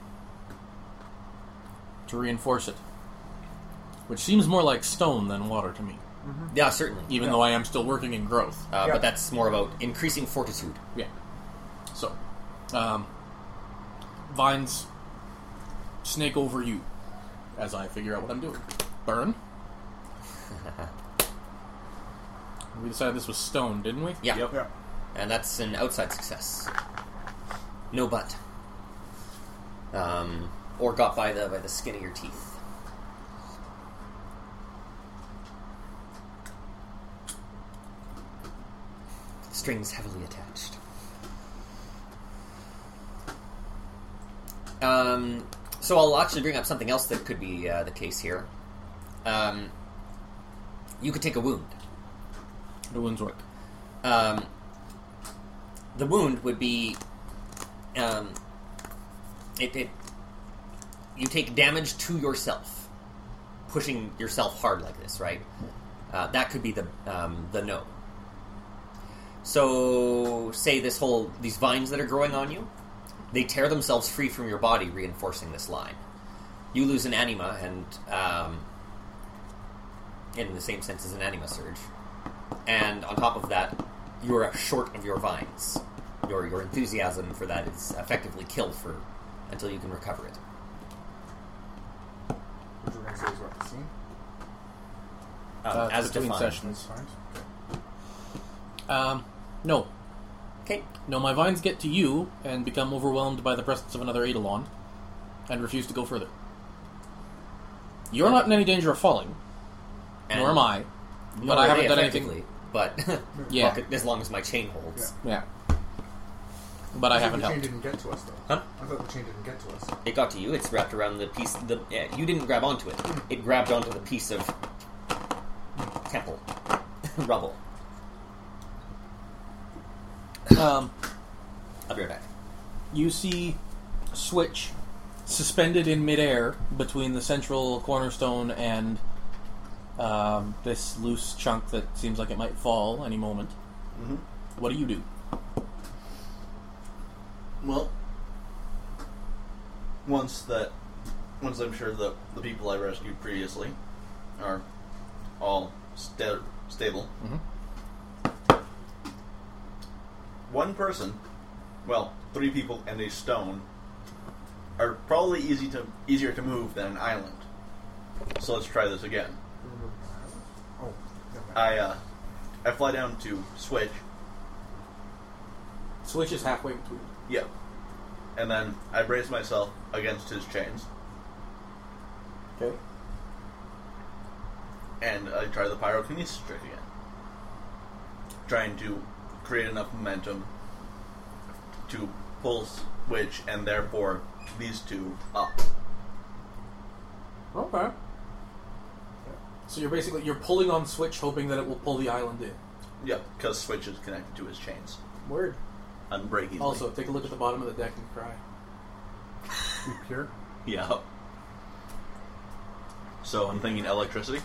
to reinforce it, which seems more like stone than water to me, Yeah, certainly. even though I am still working in growth. But that's more about increasing fortitude. Yeah. So, vines snake over you as I figure out what I'm doing. Burn. We decided this was stone, didn't we? Yeah. Yep. Yeah. And that's an outside success. No butt. Or got by the skin of your teeth. Strings heavily attached. So I'll actually bring up something else that could be the case here. You could take a wound. The wounds work. The wound would be you take damage to yourself, pushing yourself hard like this, right? That could be the no. So, say these vines that are growing on you, they tear themselves free from your body, reinforcing this line. You lose an anima, and in the same sense as an anima surge. And on top of that, you are short of your vines. Your enthusiasm for that is effectively killed until you can recover it. Which we're going to say is what the scene. As between defined. sessions. Okay. No. Okay. No, my vines get to you and become overwhelmed by the presence of another Eidolon and refuse to go further. You're not in any danger of falling, nor am I. Nor I are haven't they done anything- effectively, But Yeah. fuck it, as long as my chain holds. Yeah. But I haven't The chain helped. didn't get to us, though. Huh? I thought the chain didn't get to us. It got to you. It's wrapped around the piece. You didn't grab onto it. It grabbed onto the piece of temple rubble. Um, I'll be right back. you see Switch suspended in midair between the central cornerstone and this loose chunk that seems like it might fall any moment. Mm-hmm. What do you do? Well, once I'm sure that the people I rescued previously are all stable, one person, well, 3 people and a stone, are probably easier to move than an island. So let's try this again. Oh, never mind. I fly down to Switch. Switch is halfway between. Yep. And then I brace myself against his chains. Okay. And I try the pyrokinesis trick again. Trying to create enough momentum to pull Switch and therefore these two up. Okay. So you're pulling on Switch, hoping that it will pull the island in. Yep, because Switch is connected to his chains. Word. Unbreakingly. Also, take a look at the bottom of the deck and cry. Be pure. Yep. So I'm thinking electricity.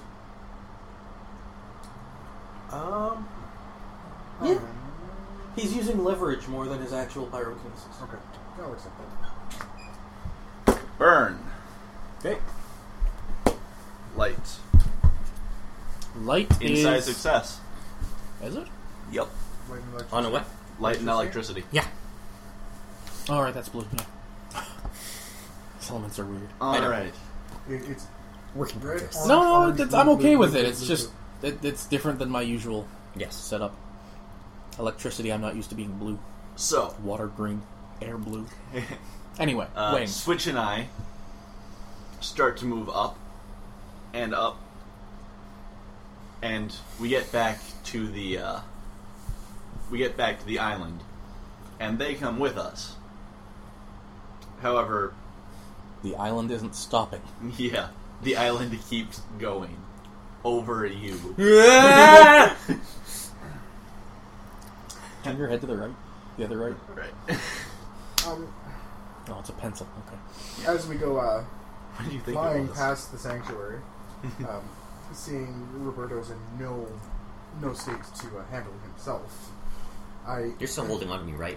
Yeah. He's using leverage more than his actual pyrokinesis. Okay. I'll accept that. Burn. Okay. Light. Light Inside is... success. Is it? Yep. Light and electricity. On a what? Light and electricity. Yeah. Alright, that's blue. Yeah. These elements are weird. Alright. It's Working red, progress. orange, No, orange, I'm blue, okay blue, with blue, it. blue, It's blue, just... It's different than my usual Yes. setup. Electricity, I'm not used to being blue. So, Water green. Air blue. Anyway, wings. Switch and I start to move up and up, and we get back to the island, and they come with us. However, The island isn't stopping. yeah, the island keeps going over you. Turn your head to the right. The other right. Right. Oh, it's a pencil. Okay. As we go What do you think? flying it was? past the sanctuary, seeing Roberto's in no state to handle himself, You're still holding on to me, right?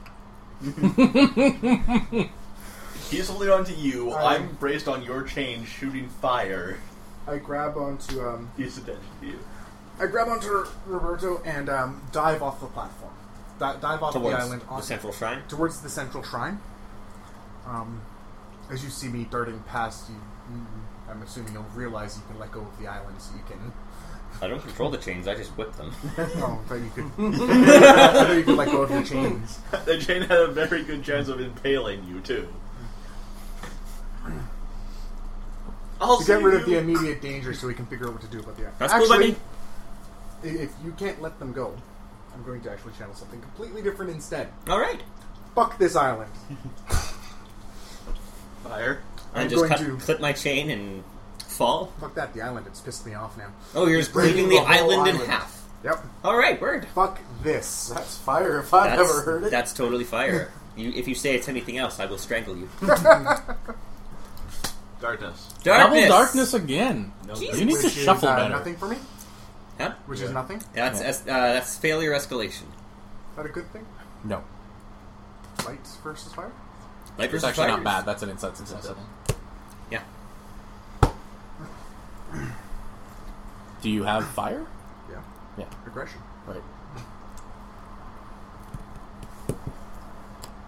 He's holding on to you. I- I'm braced on your chain, shooting fire. I grab onto He's attention to you. Roberto and dive off the platform. Dive off Towards the island the central shrine? towards the central shrine. As you see me darting past, I'm assuming you'll realize you can let go of the island, so you can. I don't control the chains, I just whip them. Oh, I thought you could. I thought you could let go of your chains. The chain had a very good chance of impaling you too. To get rid of the immediate danger, so we can figure out what to do about the island. That's cool, buddy. If you can't let them go, I'm going to actually channel something completely different instead. Alright. Fuck this island. Fire. I I'm just going to- clip my chain and fall. Fuck that, the island. It's pissed me off now. Oh, you're just breaking breaking the the whole island in island. half. Yep. Alright, word. Fuck this. That's fire if I've ever heard it. That's totally fire. If you say it's anything else, I will strangle you. Darkness. Double darkness again. No Jesus. You need to Which shuffle is, better. nothing for me? Huh? Which is nothing? Is That's failure escalation. that a good thing? No. Lights versus fire? Light It's versus actually fire. not bad. That's an insight success. I think. Yeah. Do you have fire? Yeah. Yeah. Aggression. Right.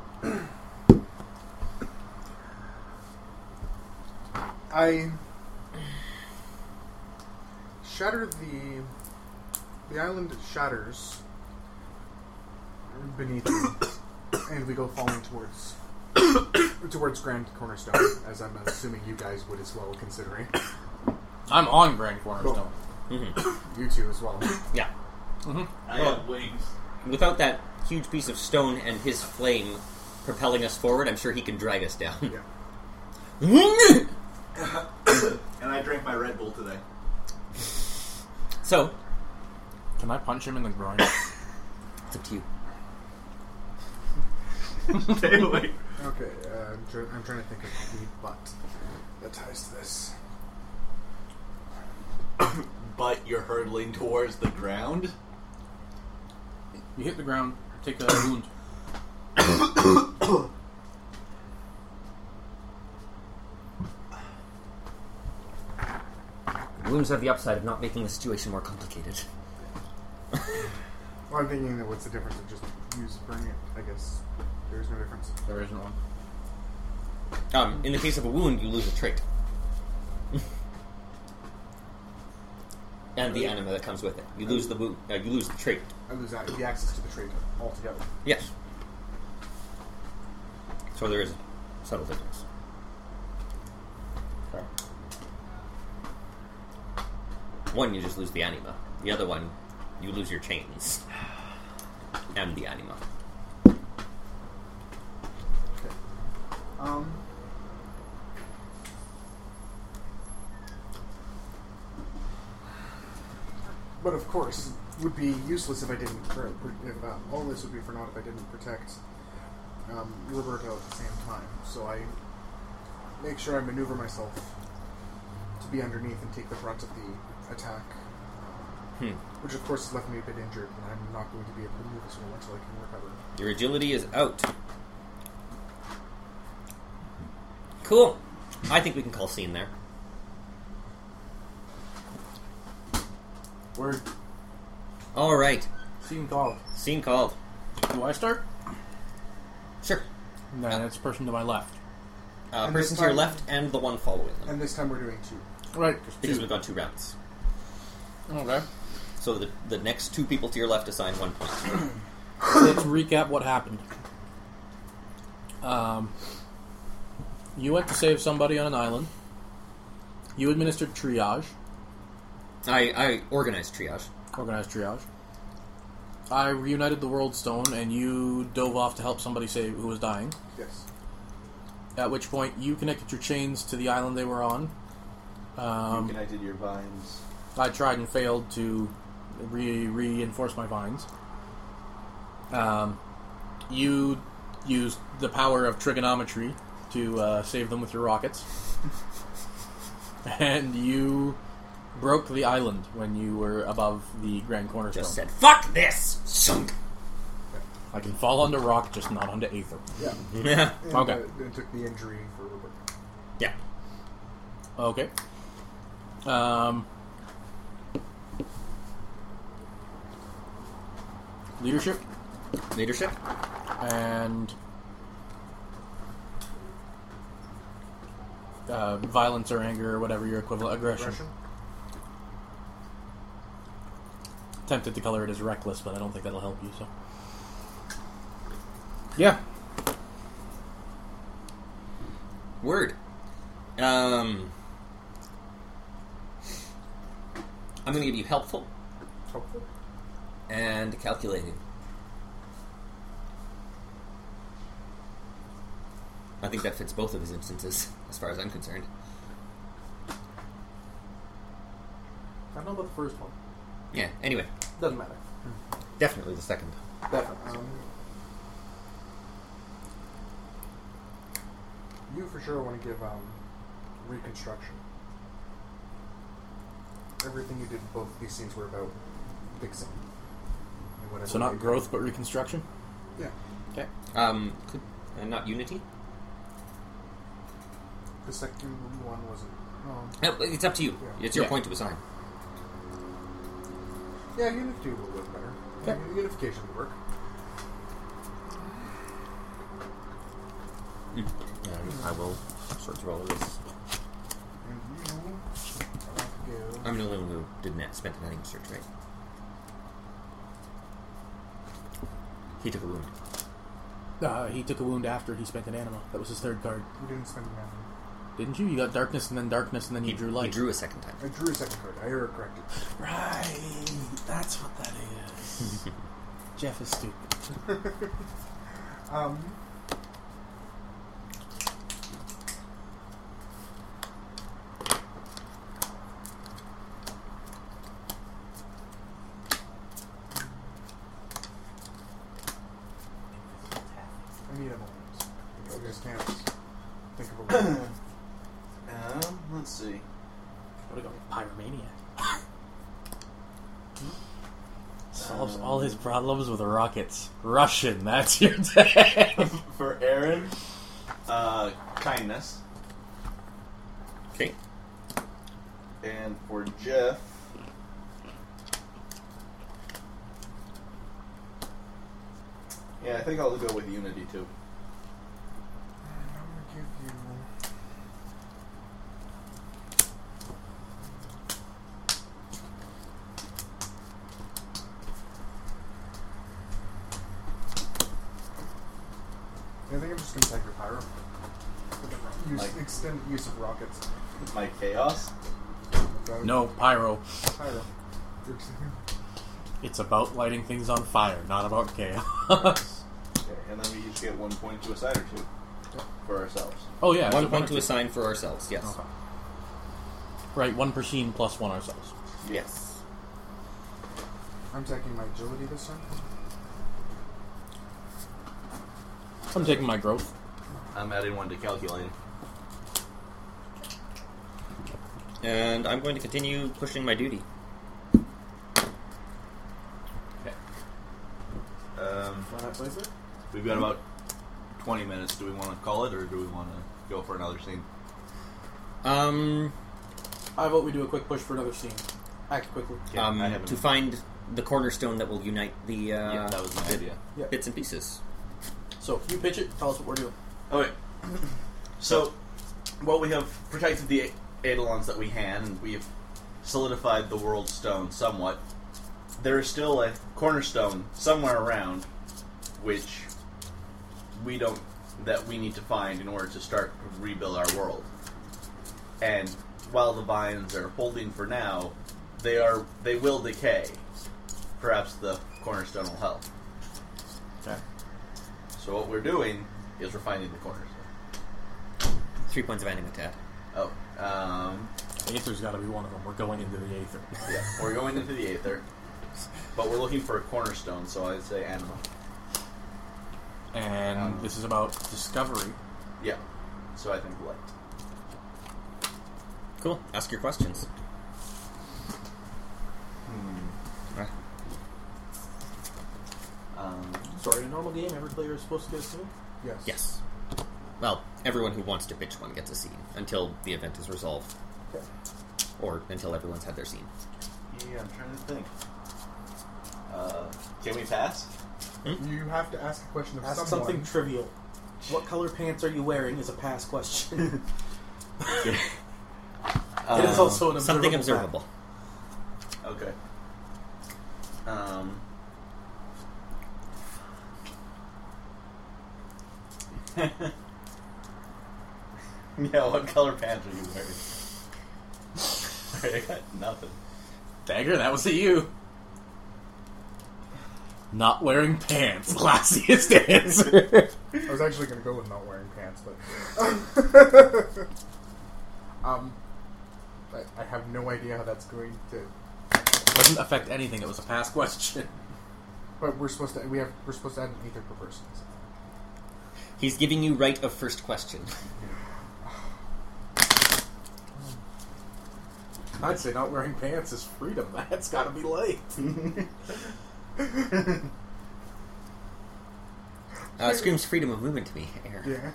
I shatter the island shatters beneath you, and we go falling towards Grand Cornerstone, as I'm assuming you guys would as well, considering. I'm on Grand Cornerstone. You two as well. Yeah. I have wings. Without that huge piece of stone and his flame propelling us forward, I'm sure he can drag us down. Yeah. And I drank my Red Bull today. So, Can I punch him in the groin? it's up to you. Stay away. Okay, I'm trying to think of the butt that ties to this. But you're hurtling towards the ground? You hit the ground, take a wound. Wounds have the upside of not making the situation more complicated. Well, I'm thinking that what's the difference of just burning it? I guess there's no difference. There isn't one. In the case of a wound, you lose a trait. And the anima that comes with it. You lose the wound. You lose the trait. I lose the access to the trait altogether. Yes. So there is a subtle difference. Okay. One, you just lose the anima. The other one, you lose your chains. And the anima. Okay. But of course, it would be useless if I didn't. All this would be for naught if I didn't protect Roberto at the same time. So I make sure I maneuver myself to be underneath and take the brunt of the attack. Which of course has left me a bit injured, and I'm not going to be able to move as well until I can recover. Your agility is out. Cool. I think we can call scene there. Word. All right. Scene called. Scene called. Do I start? Sure. No, that's the person to my left. And Person this to your time- left and the one following them. And this time we're doing 2. Right. Because we've gone 2 rounds. Okay. So the next 2 people to your left assign 1 point. Let's recap what happened. You went to save somebody on an island. You administered triage. I organized triage. Organized triage. I reunited the World Stone, and you dove off to help somebody save who was dying. Yes. At which point, you connected your chains to the island they were on. You connected your vines. I tried and failed to reinforce my vines. You used the power of trigonometry to save them with your rockets. And you broke the island when you were above the Grand Cornerstone. Just said, fuck this! Sunk! I can fall onto rock, just not onto aether. Yeah. Yeah. And, Okay. It took the injury for Roberto. Yeah. Okay. Leadership Leadership? and violence or anger or whatever your equivalent. Aggression. Tempted to color it as reckless, but I don't think that'll help you. So, yeah. Word. I'm going to give you helpful Helpful. and calculating. I think that fits both of his instances, as far as I'm concerned. I don't know about the first one. Yeah, anyway. Doesn't matter. Definitely the second. Definitely. You for sure want to give reconstruction. Everything you did in both these scenes were about fixing. And whatever So not way- growth, but reconstruction? Yeah. Okay. Not unity? The second one wasn't. It's up to you. Yeah. It's your Yeah. point to assign. Yeah, unity would work better. Okay. Unification would work. I will sort of roll this. And you, I want to go. I'm the only one who didn't spend an anima search, right? He took a wound. He took a wound after he spent an anima. That was his third card. You didn't spend an anima. Didn't you? You got darkness, and then you drew light. He drew a second time. I drew a second card. I heard it corrected. Right. That's what that is. Jeff is stupid. I need a moment. You guys can't think of a word. Let's see. What do we go? Pyromaniac. Solves all his problems with rockets. Russian, that's your tag. For Aaron, kindness. Okay. And for Jeff, yeah, I think I'll go with Unity too. I'm gonna give you. I think I'm just gonna take your pyro. Extended use of rockets. My chaos. No, pyro. Pyro. It's about lighting things on fire, not about chaos. Okay, and then we each get 1 point to a side or two for ourselves. Oh yeah, One so point to assign for ourselves, yes. Okay. Right, 1 machine plus 1 ourselves. Yes. I'm taking my agility this time. I'm taking my growth. I'm adding 1 to calculating. And I'm going to continue pushing my duty. Okay. We've got about 20 minutes. Do we want to call it, or do we want to go for another scene? I vote we do a quick push for another scene. Act quickly. Yeah, I haven't- to find the cornerstone that will unite the yeah, that was my idea. Yeah. bits and pieces. So, you pitch it, tell us what we're doing. Okay. So, well, we have protected the Eidolons that we had, and we've solidified the world stone somewhat. There is still a cornerstone somewhere around, which that we need to find in order to start to rebuild our world. And while the vines are holding for now, they will decay. Perhaps the cornerstone will help. Okay. So what we're doing is we're finding the cornerstone. 3 points of anima to add. Oh, Aether's got to be one of them. We're going into the Aether. yeah. We're going into the Aether, but we're looking for a cornerstone, so I'd say animal. And this is about discovery. Yeah. So I think light. Cool. Ask your questions. So, in a normal game, every player is supposed to get a scene? Yes. Yes. Well, everyone who wants to pitch one gets a scene until the event is resolved. Okay. Or until everyone's had their scene. Yeah, I'm trying to think. Can we pass? You have to ask a question of Ask someone. something trivial. What color pants are you wearing is a pass question. It is also an Something observable observable. Okay. Yeah, what color pants are you wearing? I got nothing. Dagger, that was to you. Not wearing pants. Classiest answer. I was actually going to go with not wearing pants, but I have no idea how that's going to. Doesn't affect anything. It was a pass question. But we're supposed to add an ether per person. So. He's giving you right of first question. I'd say not wearing pants is freedom. That's got to be light. Screams freedom of movement to me. Air. Yeah.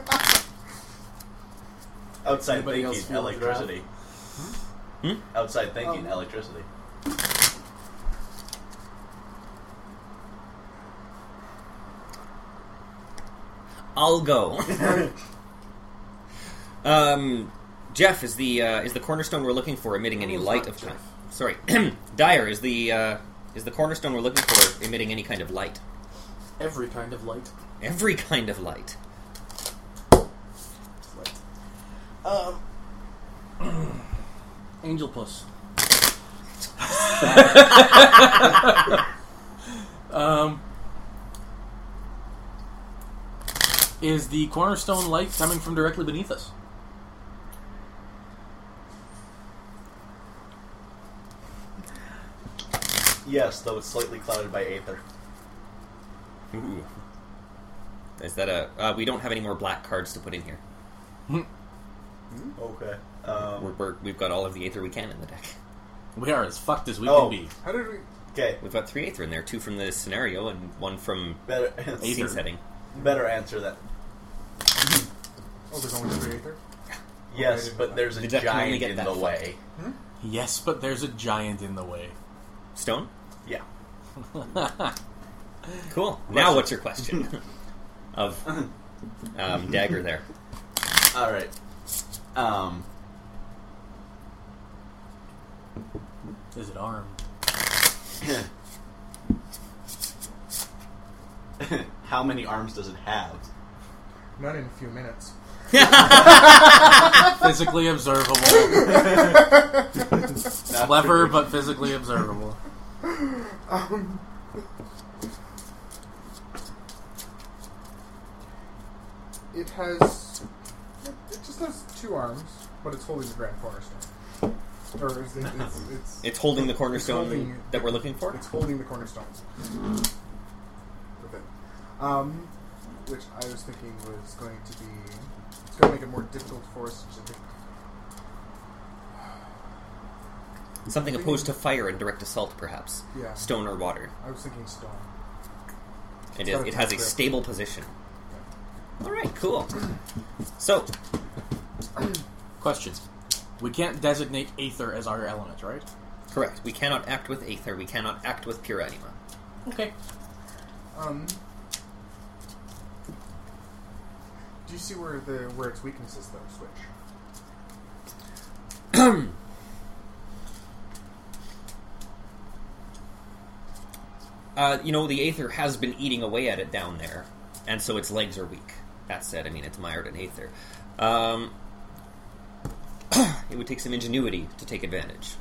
Outside Anybody else thinking, feel the electricity. Outside thinking, electricity. I'll go. Jeff, is the cornerstone we're looking for emitting any it's light not of Jeff. kind? Sorry, Dyer, is the cornerstone we're looking for emitting any kind of light? Every kind of light. Every kind of light. Angel Puss. Is the cornerstone light coming from directly beneath us? Yes, though it's slightly clouded by aether. Ooh. Is that a... we don't have any more black cards to put in here. Okay. We've got all of the aether we can in the deck. We are as fucked as we Oh. can be. How did we? Okay. We've got 3 aether in there, 2 from the scenario and 1 from Better, scene setting. better answer that. Oh, there's only 3 aether. Yes, but there's a The deck can only giant get in that the far. way. Yes, but there's a giant in the way. Stone? Yeah. Cool. Now what's your question? Of dagger there. All right. Is it armed? How many arms does it have? None in a few minutes. Physically observable. Not Clever, true. but physically observable. It has. It just has 2 arms, but it's holding the grand cornerstone. Or is it, it's It's holding the cornerstone holding- that we're looking for? It's holding the cornerstone. With it. Which I was thinking was going to be. It's going to make it more difficult for us to. Something opposed to fire and direct assault, perhaps. Yeah. Stone or water. I was thinking stone. It has a stable position. Alright, cool. So, Question. We can't designate Aether as our element, right? correct. We cannot act with aether. We cannot act with pure anima. Okay. Do you see where its weaknesses though switch? The aether has been eating away at it down there, and so its legs are weak. That said, I mean, it's mired in aether. It would take some ingenuity to take advantage.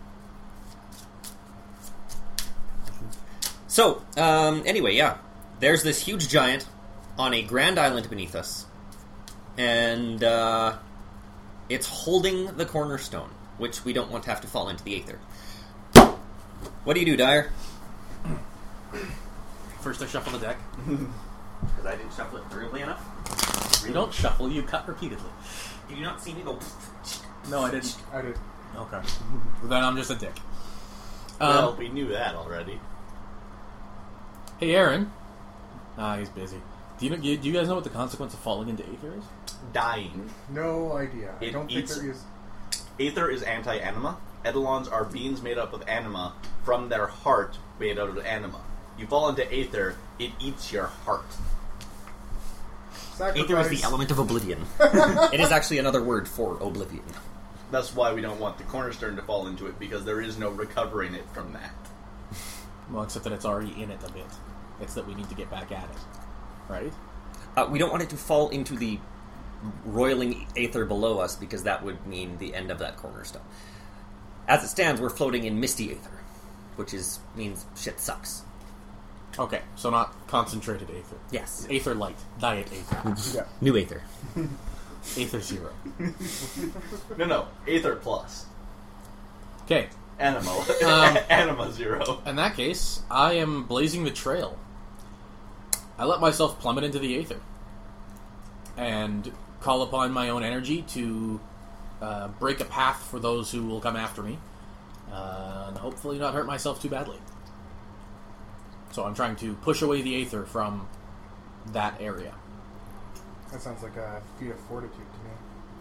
So, anyway, yeah. There's this huge giant on a grand island beneath us, and it's holding the cornerstone, which we don't want to have to fall into the aether. What do you do, Dyer? First I shuffle the deck. Because I didn't shuffle it thoroughly enough. You don't shuffle, you cut repeatedly. Did you not see me go... No, I didn't. I did. Okay. Then I'm just a dick. Well, we knew that already. Hey, Aaron. He's busy. Do you guys know what the consequence of falling into Aether is? Dying. No idea. I It don't think eats- there is. Aether is anti-anima. Eidolons are beings made up of anima from their heart made out of anima. You fall into Aether, it eats your heart. Sacrifice. Aether is the element of oblivion. It is actually another word for oblivion. That's why we don't want the cornerstone to fall into it, because there is no recovering it from that. Well, except that it's already in it a bit. It's that we need to get back at it. Right? We don't want it to fall into the roiling aether below us, because that would mean the end of that cornerstone. As it stands, we're floating in misty aether, which means shit sucks. Okay, so not concentrated Aether. Yes. Aether light. Diet Aether. Yeah. New aether. Aether 0. No, Aether plus. Okay. Anima. Anima 0. In that case, I am blazing the trail. I let myself plummet into the Aether. And call upon my own energy to break a path for those who will come after me. And hopefully not hurt myself too badly. So I'm trying to push away the Aether from that area. That sounds like a feat of fortitude to me.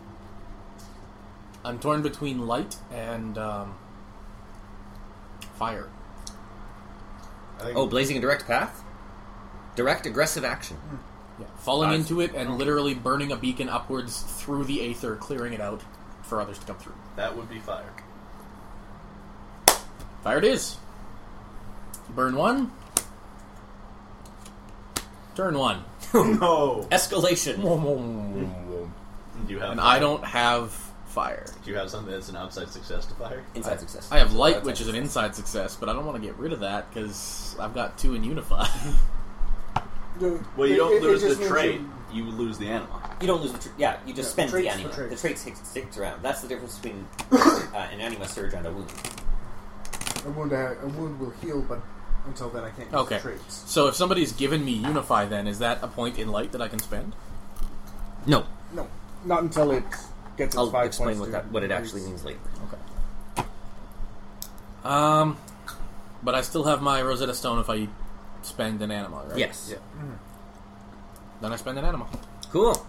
I'm torn between light and fire. I think Oh, blazing a direct path? Direct aggressive action. Yeah. Falling Nice. into it and literally burning a beacon upwards through the Aether, clearing it out. for others to come through. That would be fire. Fire it is. Burn 1. Turn 1. No. Escalation. Do you have? And I don't have fire. Do you have something that's an outside success to fire? Inside success. I have light, which is an inside success, but I don't want to get rid of that because I've got 2 in Unify. Well, you don't lose the trait. You lose the animal. You don't lose the trait. Yeah, you just spend the traits anima. for traits. The trait sticks around. That's the difference between an anima surge and a wound. A wound will heal, but until then I can't use the traits. So if somebody's given me Unify, then is that a point in light that I can spend? No. No, not until it gets its I'll 5 explain points what it actually means later. Okay. But I still have my Rosetta Stone if I spend an anima, right? Yes. Yeah. Mm-hmm. Then I spend an anima. Cool.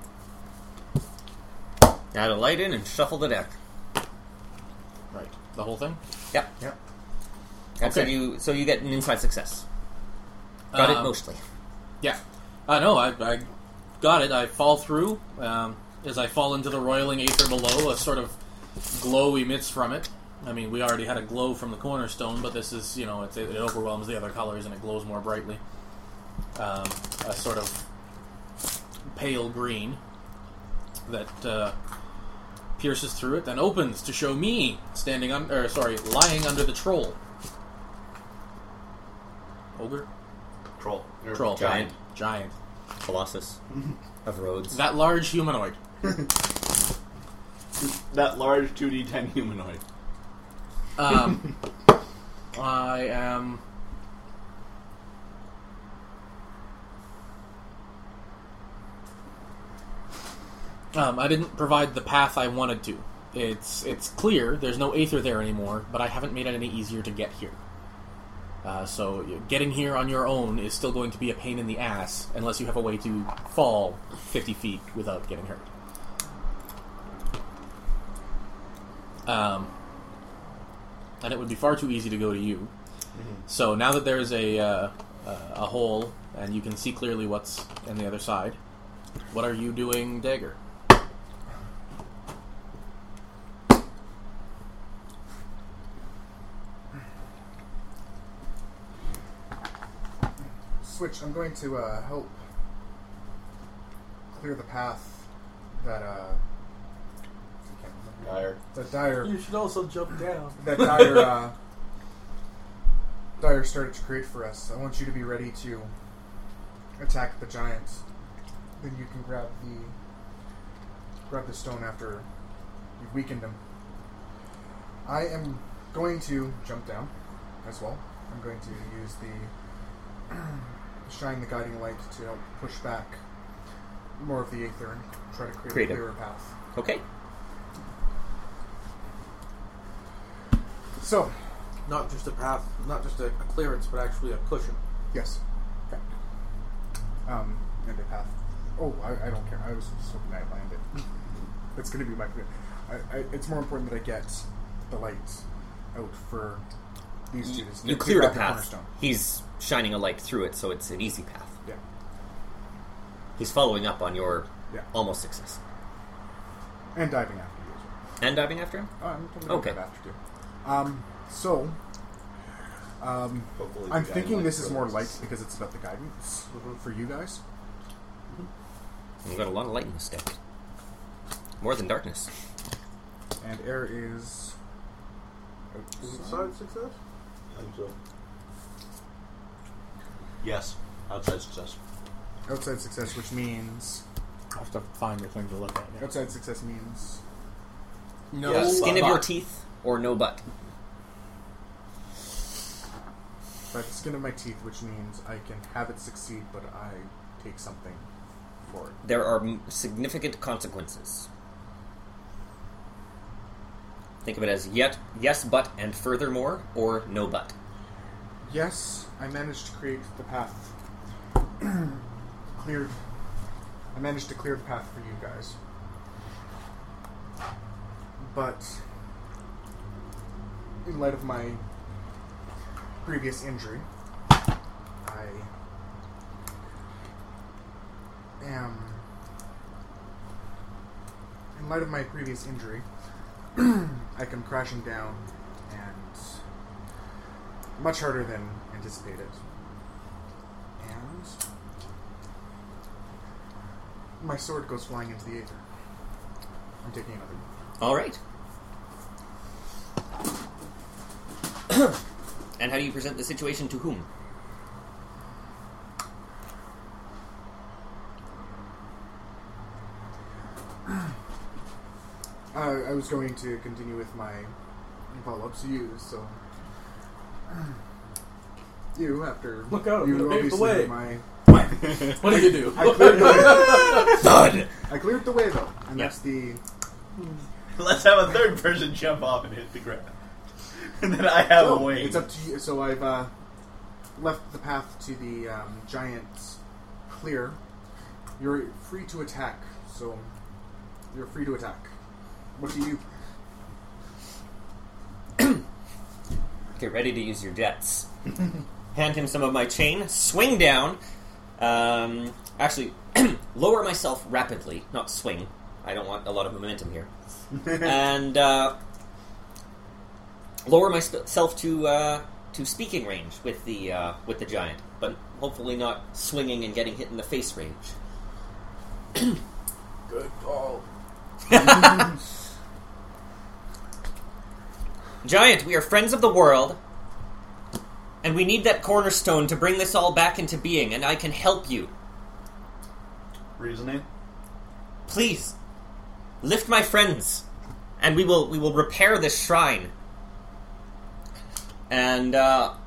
Add a light in and shuffle the deck. Right. The whole thing? Yep. Yep. And Okay. so you get an inside success. Got it mostly. Yeah. No, I got it. I fall through. As I fall into the roiling aether below, a sort of glow emits from it. I mean, we already had a glow from the cornerstone, but this is, it overwhelms the other colors and it glows more brightly. A sort of pale green that pierces through it and opens to show me lying under the troll. Ogre? Troll. Troll. Giant. Giant. Colossus of Rhodes. That large humanoid. That large 2d10 humanoid. I am... I didn't provide the path I wanted to. It's clear, there's no aether there anymore, but I haven't made it any easier to get here. So getting here on your own is still going to be a pain in the ass, unless you have a way to fall 50 feet without getting hurt. And it would be far too easy to go to you. Mm-hmm. So now that there's a hole, and you can see clearly what's on the other side, what are you doing, Dagger? Switch, I'm going to help clear the path that Dyer. You should also jump down. That Dyer started to create for us. I want you to be ready to attack the giants. Then you can grab the stone after you've weakened him. I am going to jump down as well. I'm going to use the shine the guiding light to help push back more of the aether and try to create a clearer path. Okay. So, Not just a path, not just a clearance, but actually a cushion. yes. Okay. And a path. Oh, I don't care. I was just hoping I landed. That's going to be my... it's more important that I get the light out for these two. You cleared a path. He's shining a light through it, so it's an easy path. Yeah. He's following up on your Yeah. almost success. And diving after you as well. And diving after him? Oh, I'm totally Okay. dive after too. So... Hopefully I'm the thinking guy this likes is more those. light because it's about the guidance for you guys. You've got a lot of light in this deck. More than darkness. And air is... Inside success? I think so. Yes. Outside success. Outside success, which means... I'll have to find the thing to look at. Yeah. Outside success means... No, Yeah, Skin of butt. your teeth or no butt. By the skin of my teeth, which means I can have it succeed, but I take something for it. There are significant consequences. Think of it as yes, but, and furthermore, or no but. Yes, I managed to create the path. Cleared. I managed to clear the path for you guys. But in light of my previous injury, I am in light of my previous injury, I come crashing down, and much harder than anticipated. And my sword goes flying into the aether. I'm taking another. All right. And how do you present the situation to whom? I was going to continue with my follow-ups to you, so... You, after... Look out, I'm you gonna pave the obviously way. my... What did you do? I cleared the way. Thud! I cleared the way, though. And Yeah. that's the... Let's have a third person jump off and hit the ground. And then I have a wing. It's up to you. So I've left the path to the giants clear. You're free to attack. So you're free to attack. What do you... Get ready to use your jets. Hand him some of my chain, swing down, actually, lower myself rapidly, not swing. I don't want a lot of momentum here. And lower myself to speaking range with the giant, but hopefully not swinging and getting hit in the face range. Good call. Giant, we are friends of the world, and we need that cornerstone to bring this all back into being, and I can help you. Reasoning? Please, lift my friends, and we will repair this shrine. And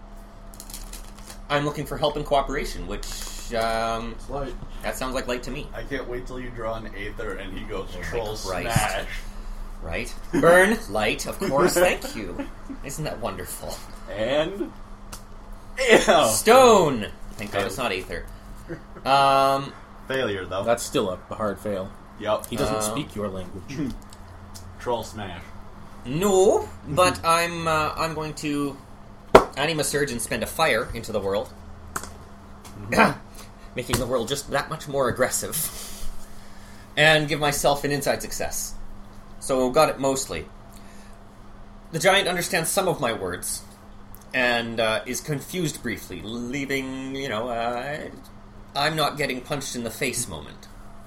I'm looking for help and cooperation, which It's light. that sounds like light to me, I can't wait till you draw an Aether and he goes Oh my troll Christ. smash. right? Burn, light, of course. Thank you. Isn't that wonderful? And... Ew. Stone. Thank God it's not Aether. Failure, though. That's still a hard fail. Yup. He doesn't speak your language. Troll smash. No, but I'm going to Anima Surge and spend a fire into the world, making the world just that much more aggressive, and give myself an inside success. So got it mostly. The giant understands some of my words, and is confused briefly, leaving I'm not getting punched in the face moment.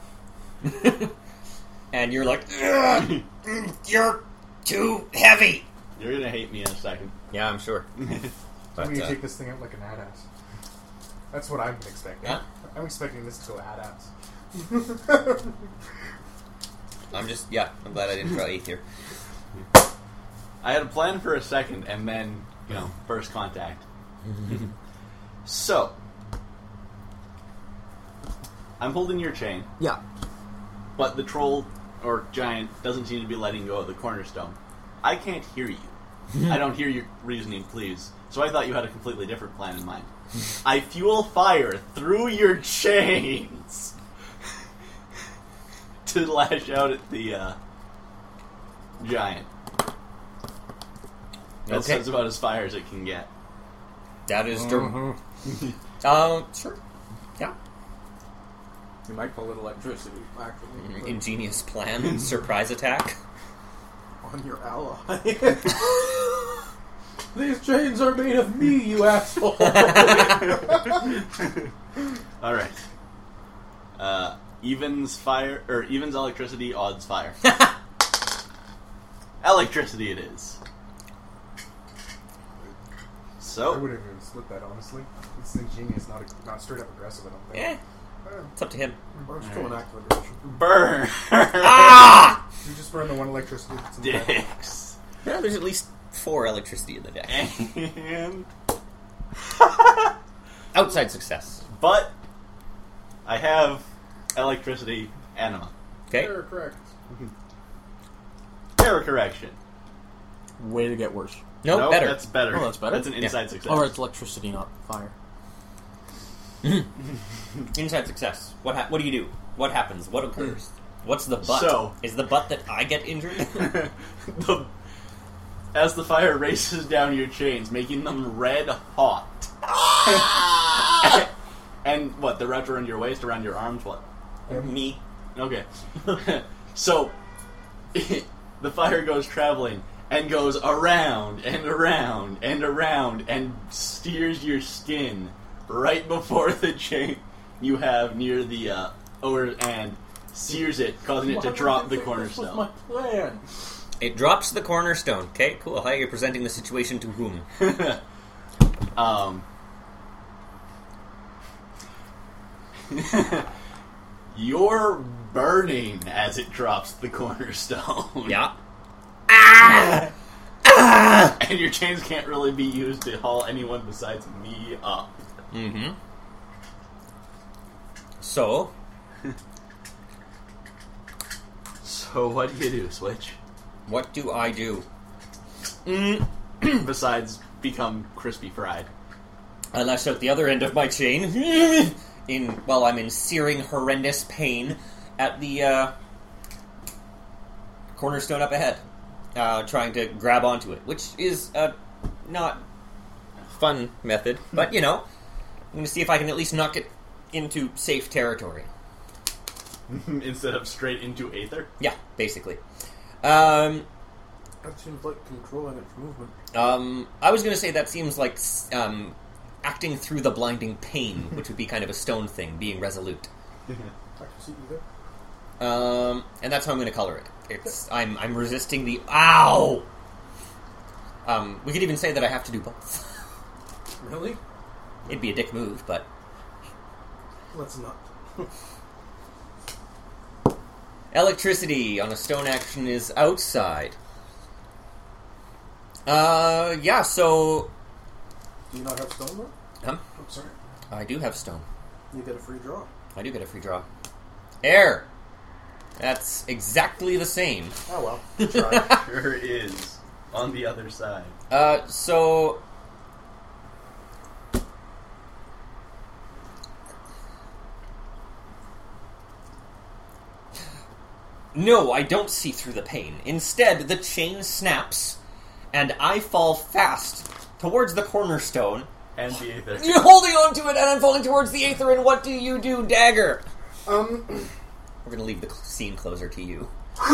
And you're like, "Ugh, you're too heavy. You're gonna hate me in a second. Yeah, I'm sure. I'm going to take this thing out like an AT-AT. That's what I'm expecting. Huh? I'm expecting this to go AT-AT. I'm glad I didn't draw Aether. I had a plan for a second, and then, first contact. So, I'm holding your chain, Yeah. but the troll, or giant, doesn't seem to be letting go of the cornerstone. I can't hear you. I don't hear your reasoning, please. So I thought you had a completely different plan in mind. I fuel fire through your chains to lash out at the giant. That sounds about as fire as it can get. That is true. Sure. Yeah. You might call it electricity, actually. but Ingenious plan. Surprise attack. on your ally. These chains are made of me, you asshole! Alright. Evens fire, or evens electricity, odds fire. Electricity it is. I So, would have even split that, honestly. It's ingenious, not straight up aggressive, I don't think. Yeah. It's up to him. Or still an active aggression. burn! Ah! You just burn the one electricity that's in the deck. Dicks. Yeah, there's at least 4 electricity in the deck. And... Outside success. But, I have electricity anima. Okay. You're correct. Error correction. Way to get worse. No, better. That's better. Oh, that's better? That's an inside success. Or it's electricity, not fire. Inside success. What do you do? What happens? What occurs? What's the butt? So- Is the butt that I get injured? As the fire races down your chains, making them red hot. And what, the wrapped around your waist, around your arms, what? Me. Okay. So, the fire goes traveling and goes around and around and around and steers your skin right before the chain you have near the over and sears it, causing it to drop the cornerstone. This was my plan. It drops the cornerstone. Okay, cool. How are you presenting the situation to whom? You're burning as it drops the cornerstone. Yeah. Ah! Ah! And your chains can't really be used to haul anyone besides me up. Mm-hmm. So? So what do you do, Switch? What do I do? Besides become crispy fried. I lash out the other end of my chain while I'm in searing, horrendous pain at the cornerstone up ahead, trying to grab onto it, which is a not fun method, but I'm going to see if I can at least knock it into safe territory. Instead of straight into Aether? Yeah, basically. That seems like controlling its movement. I was going to say that seems like acting through the blinding pain, which would be kind of a stone thing, being resolute. I can see you there. And that's how I'm going to color it. I'm resisting the ow. We could even say that I have to do both. Really? It'd be a dick move, but Let's not. electricity on a stone action is outside. Yeah. So Do you not have stone though? Huh? I'm sorry. I do have stone. You get a free draw. I do get a free draw. Air. That's exactly the same. Oh well. Good try. Sure is. On the other side. So no, I don't see through the pain. Instead, the chain snaps, and I fall fast towards the cornerstone. And the Aether. You're holding on to it, and I'm falling towards the Aether, and what do you do, Dagger? We're going to leave the scene closer to you.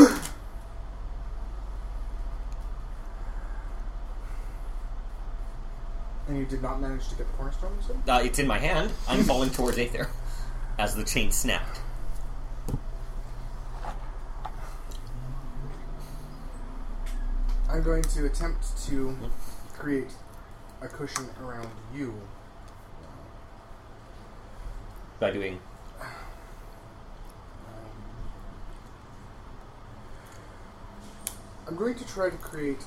And you did not manage to get the cornerstone, you said? It's in my hand. I'm falling towards Aether as the chain snapped. I'm going to attempt to create a cushion around you. By doing... I'm going to try to create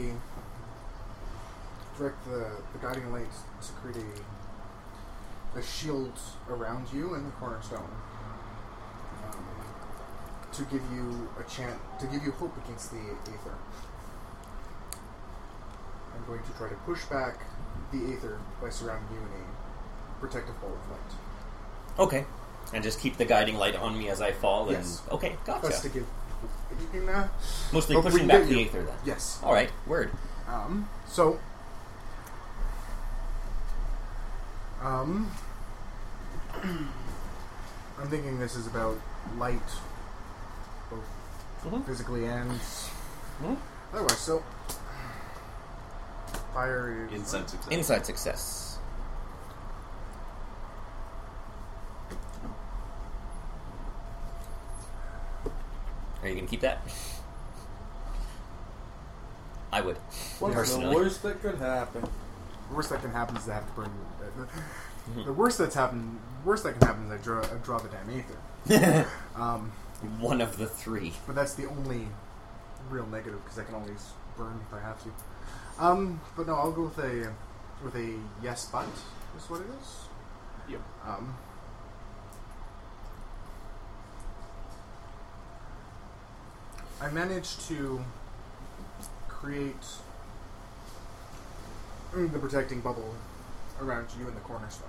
direct the guiding light to create a shield around you and the cornerstone. To give you a chance, to give you hope against the Aether. I'm going to try to push back the Aether by surrounding you in a protective ball of light. Okay. And just keep the guiding light on me as I fall? Yes. And, okay, gotcha. Plus to give... You can, Mostly hope we pushing can back get the you. Aether, then. Yes. Alright, word. So... I'm thinking this is about light, both physically and otherwise. So, fire is Inside success. Inside success. Are you going to keep that? I would. What's the Personally. worst that could happen? The worst that can happen is they have to burn. The worst that can happen is I draw the damn Aether. One of the three. But that's the only real negative because I can always burn if I have to. But no, I'll go with a yes, but is what it is. Yep. I managed to create the protecting bubble around you in the cornerstone.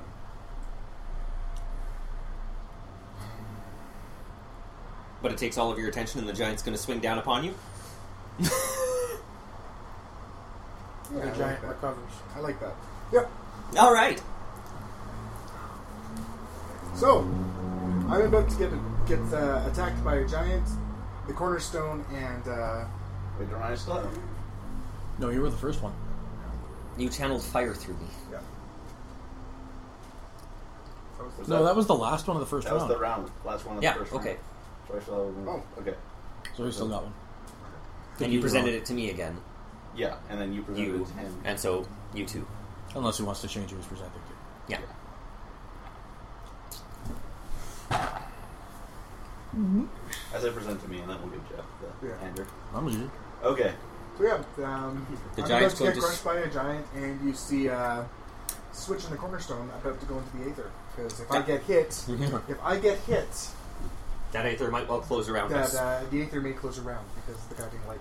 But it takes all of your attention and the giant's going to swing down upon you? Yeah, The I like giant that. recovers. I like that. Yep. Alright. So, I'm about to get attacked by a giant the cornerstone and Wait, don't I still have? No, you were the first one. You channeled fire through me. yeah. No, that was the last one of the first That round. was the round. Last one of Yeah, the first okay. round. So I still have one. Oh. Okay. So we still got one. And you presented it to me again. Yeah, and then you presented You. it to him. And so, you too. Unless he wants to change who he's presenting to. Yeah. As I present to me, and then we'll give Jeff the Yeah. hander. I'm with you. Okay. So yeah, The I'm giant's about to going get to crushed by a giant, and you see switch in the cornerstone about to go into the aether. Because if I get hit, That aether might well close around that us. the aether may close around because the guiding light,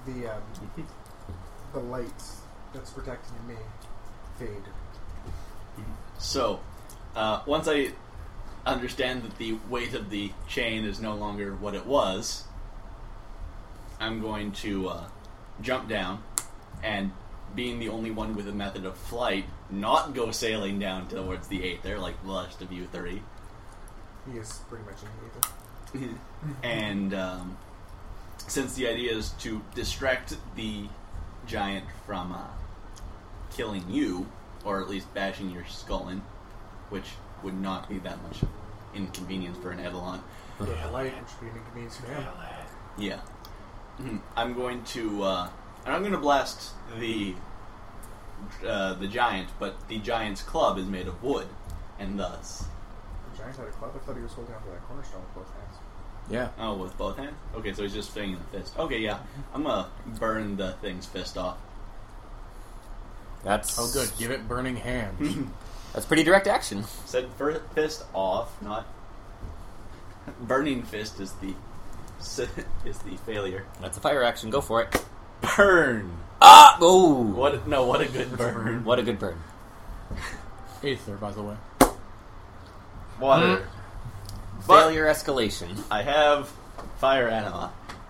the light that's protecting me, fade. So, once I understand that the weight of the chain is no longer what it was, I'm going to jump down and, being the only one with a method of flight, not go sailing down towards the aether like the rest of you three. He is pretty much in the aether. And since the idea is to distract the giant from killing you, or at least bashing your skull in, which would not be that much inconvenience for an Eidolon. Yeah, light, which would be an inconvenience for him. Yeah. I'm going to and I'm going to blast the giant, but the giant's club is made of wood, and thus. The giant had a club. I thought he was holding onto that cornerstone with both hands. Yeah. Oh, with both hands? Okay, so he's just swinging the fist. Okay, yeah. I'm gonna burn the thing's fist off. That's... Oh, good. Give it burning hands. That's pretty direct action. Said fist off, not burning fist is the failure. That's a fire action. Go for it. Burn. Ah! Oh! What a good burn. What a good burn. Aether, by the way. Water. But Failure escalation. I have fire anima.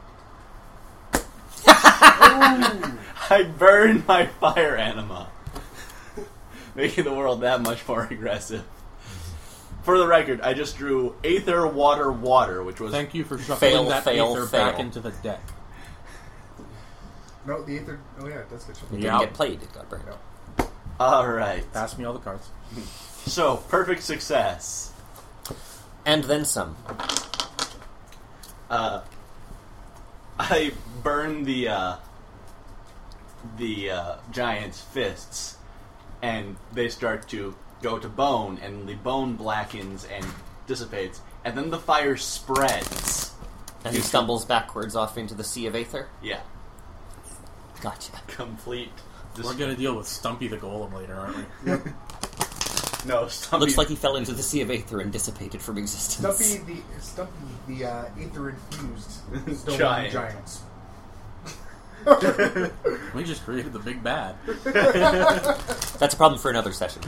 I burn my fire anima, making the world that much more aggressive. For the record, I just drew aether, water, water, which was Thank you for shuffling that aether back into the deck. No, the aether. Oh yeah, it does get shuffled. It didn't get played. It got burned. No. all right. Pass me all the cards. So perfect success. And then some. I burn the giant's fists, and they start to go to bone, and the bone blackens and dissipates, and then the fire spreads. And he stumbles backwards off into the sea of aether. Yeah, Gotcha. complete. We're going to deal with Stumpy the Golem later, aren't we? No, Stumpy. Looks like he fell into the sea of aether and dissipated from existence. Stumpy the aether infused stone Giant. giants. We just created the big bad. That's a problem for another session.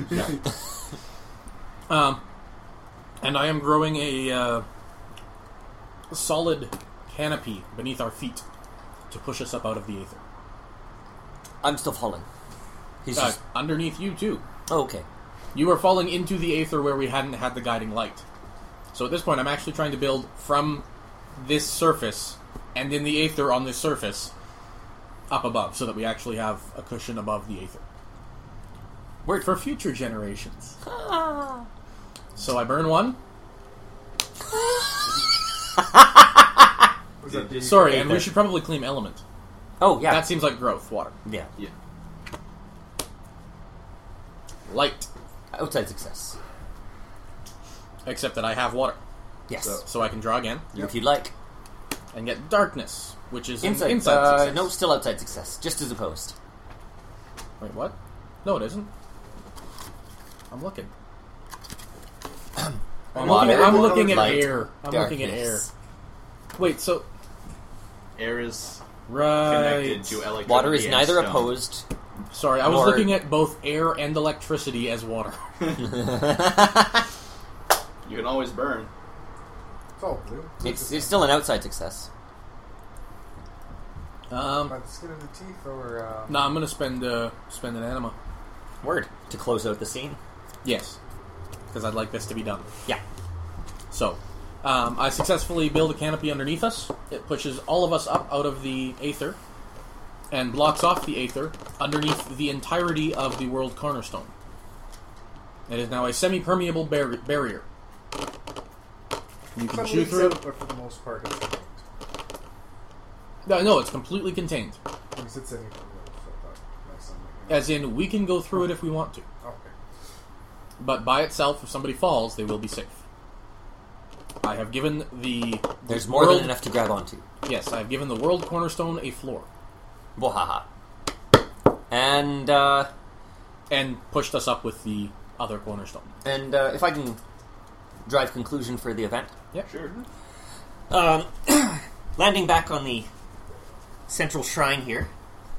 And I am growing a solid canopy beneath our feet to push us up out of the aether. I'm still falling. He's just... Underneath you, too. Oh, okay. You are falling into the aether where we hadn't had the guiding light. So at this point, I'm actually trying to build from this surface and in the aether on this surface up above, so that we actually have a cushion above the aether. Word. For future generations. So I burn one. Was that the Sorry, and we Aether. should probably claim element. Oh, yeah. That seems like growth, water. Yeah. Yeah. Light. Outside success. Except that I have water. Yes. So I can draw again. If you'd like. And get darkness, which is an Inside. inside success. No, still outside success. Just as opposed. Wait, what? No, it isn't. I'm looking. Water, I'm looking at light, air. I'm looking at air. darkness. Wait, so... Air is Right. connected to electricity. Water is and neither stone. opposed. Sorry, I was Nor- looking at both air and electricity as water. You can always burn. It's all blue. It's still an outside success. By the skin of the teeth, or No, I'm gonna spend an anima. Word. To close out the scene. Yes. Because I'd like this to be done. Yeah. So, I successfully build a canopy underneath us. It pushes all of us up out of the Aether and blocks off the Aether underneath the entirety of the World Cornerstone. It is now a semi-permeable barrier. You can chew through it. But for the most part, it's contained. No, it's completely contained. Because it's semi-permeable, so I thought that sounded like As in, we can go through it if we want to. Okay. But by itself, if somebody falls, they will be safe. I have given the... There's more than enough to grab onto. Yes, I have given the World Cornerstone a floor. Wahaha. And pushed us up with the other cornerstone. And if I can drive conclusion for the event. Yeah, Sure. Landing back on the central shrine here,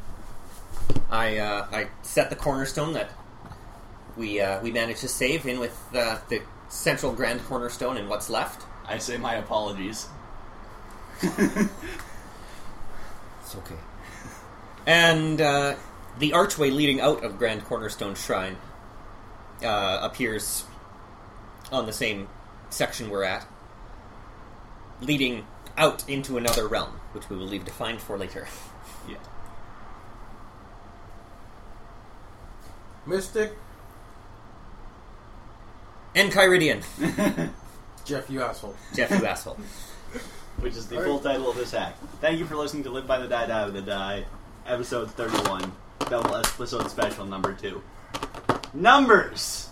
I set the cornerstone that we managed to save in with the central grand cornerstone and what's left. I say my apologies. It's okay. And the archway leading out of Grand Cornerstone Shrine appears on the same section we're at, leading out into another realm, which we will leave defined for later. Yeah. Mystic. Enchiridion. Jeff, you asshole. Jeff, you asshole. Which is the full title of this hack. Thank you for listening to Live by the Die, Die with the Die, episode 31, double episode special number 2. Numbers!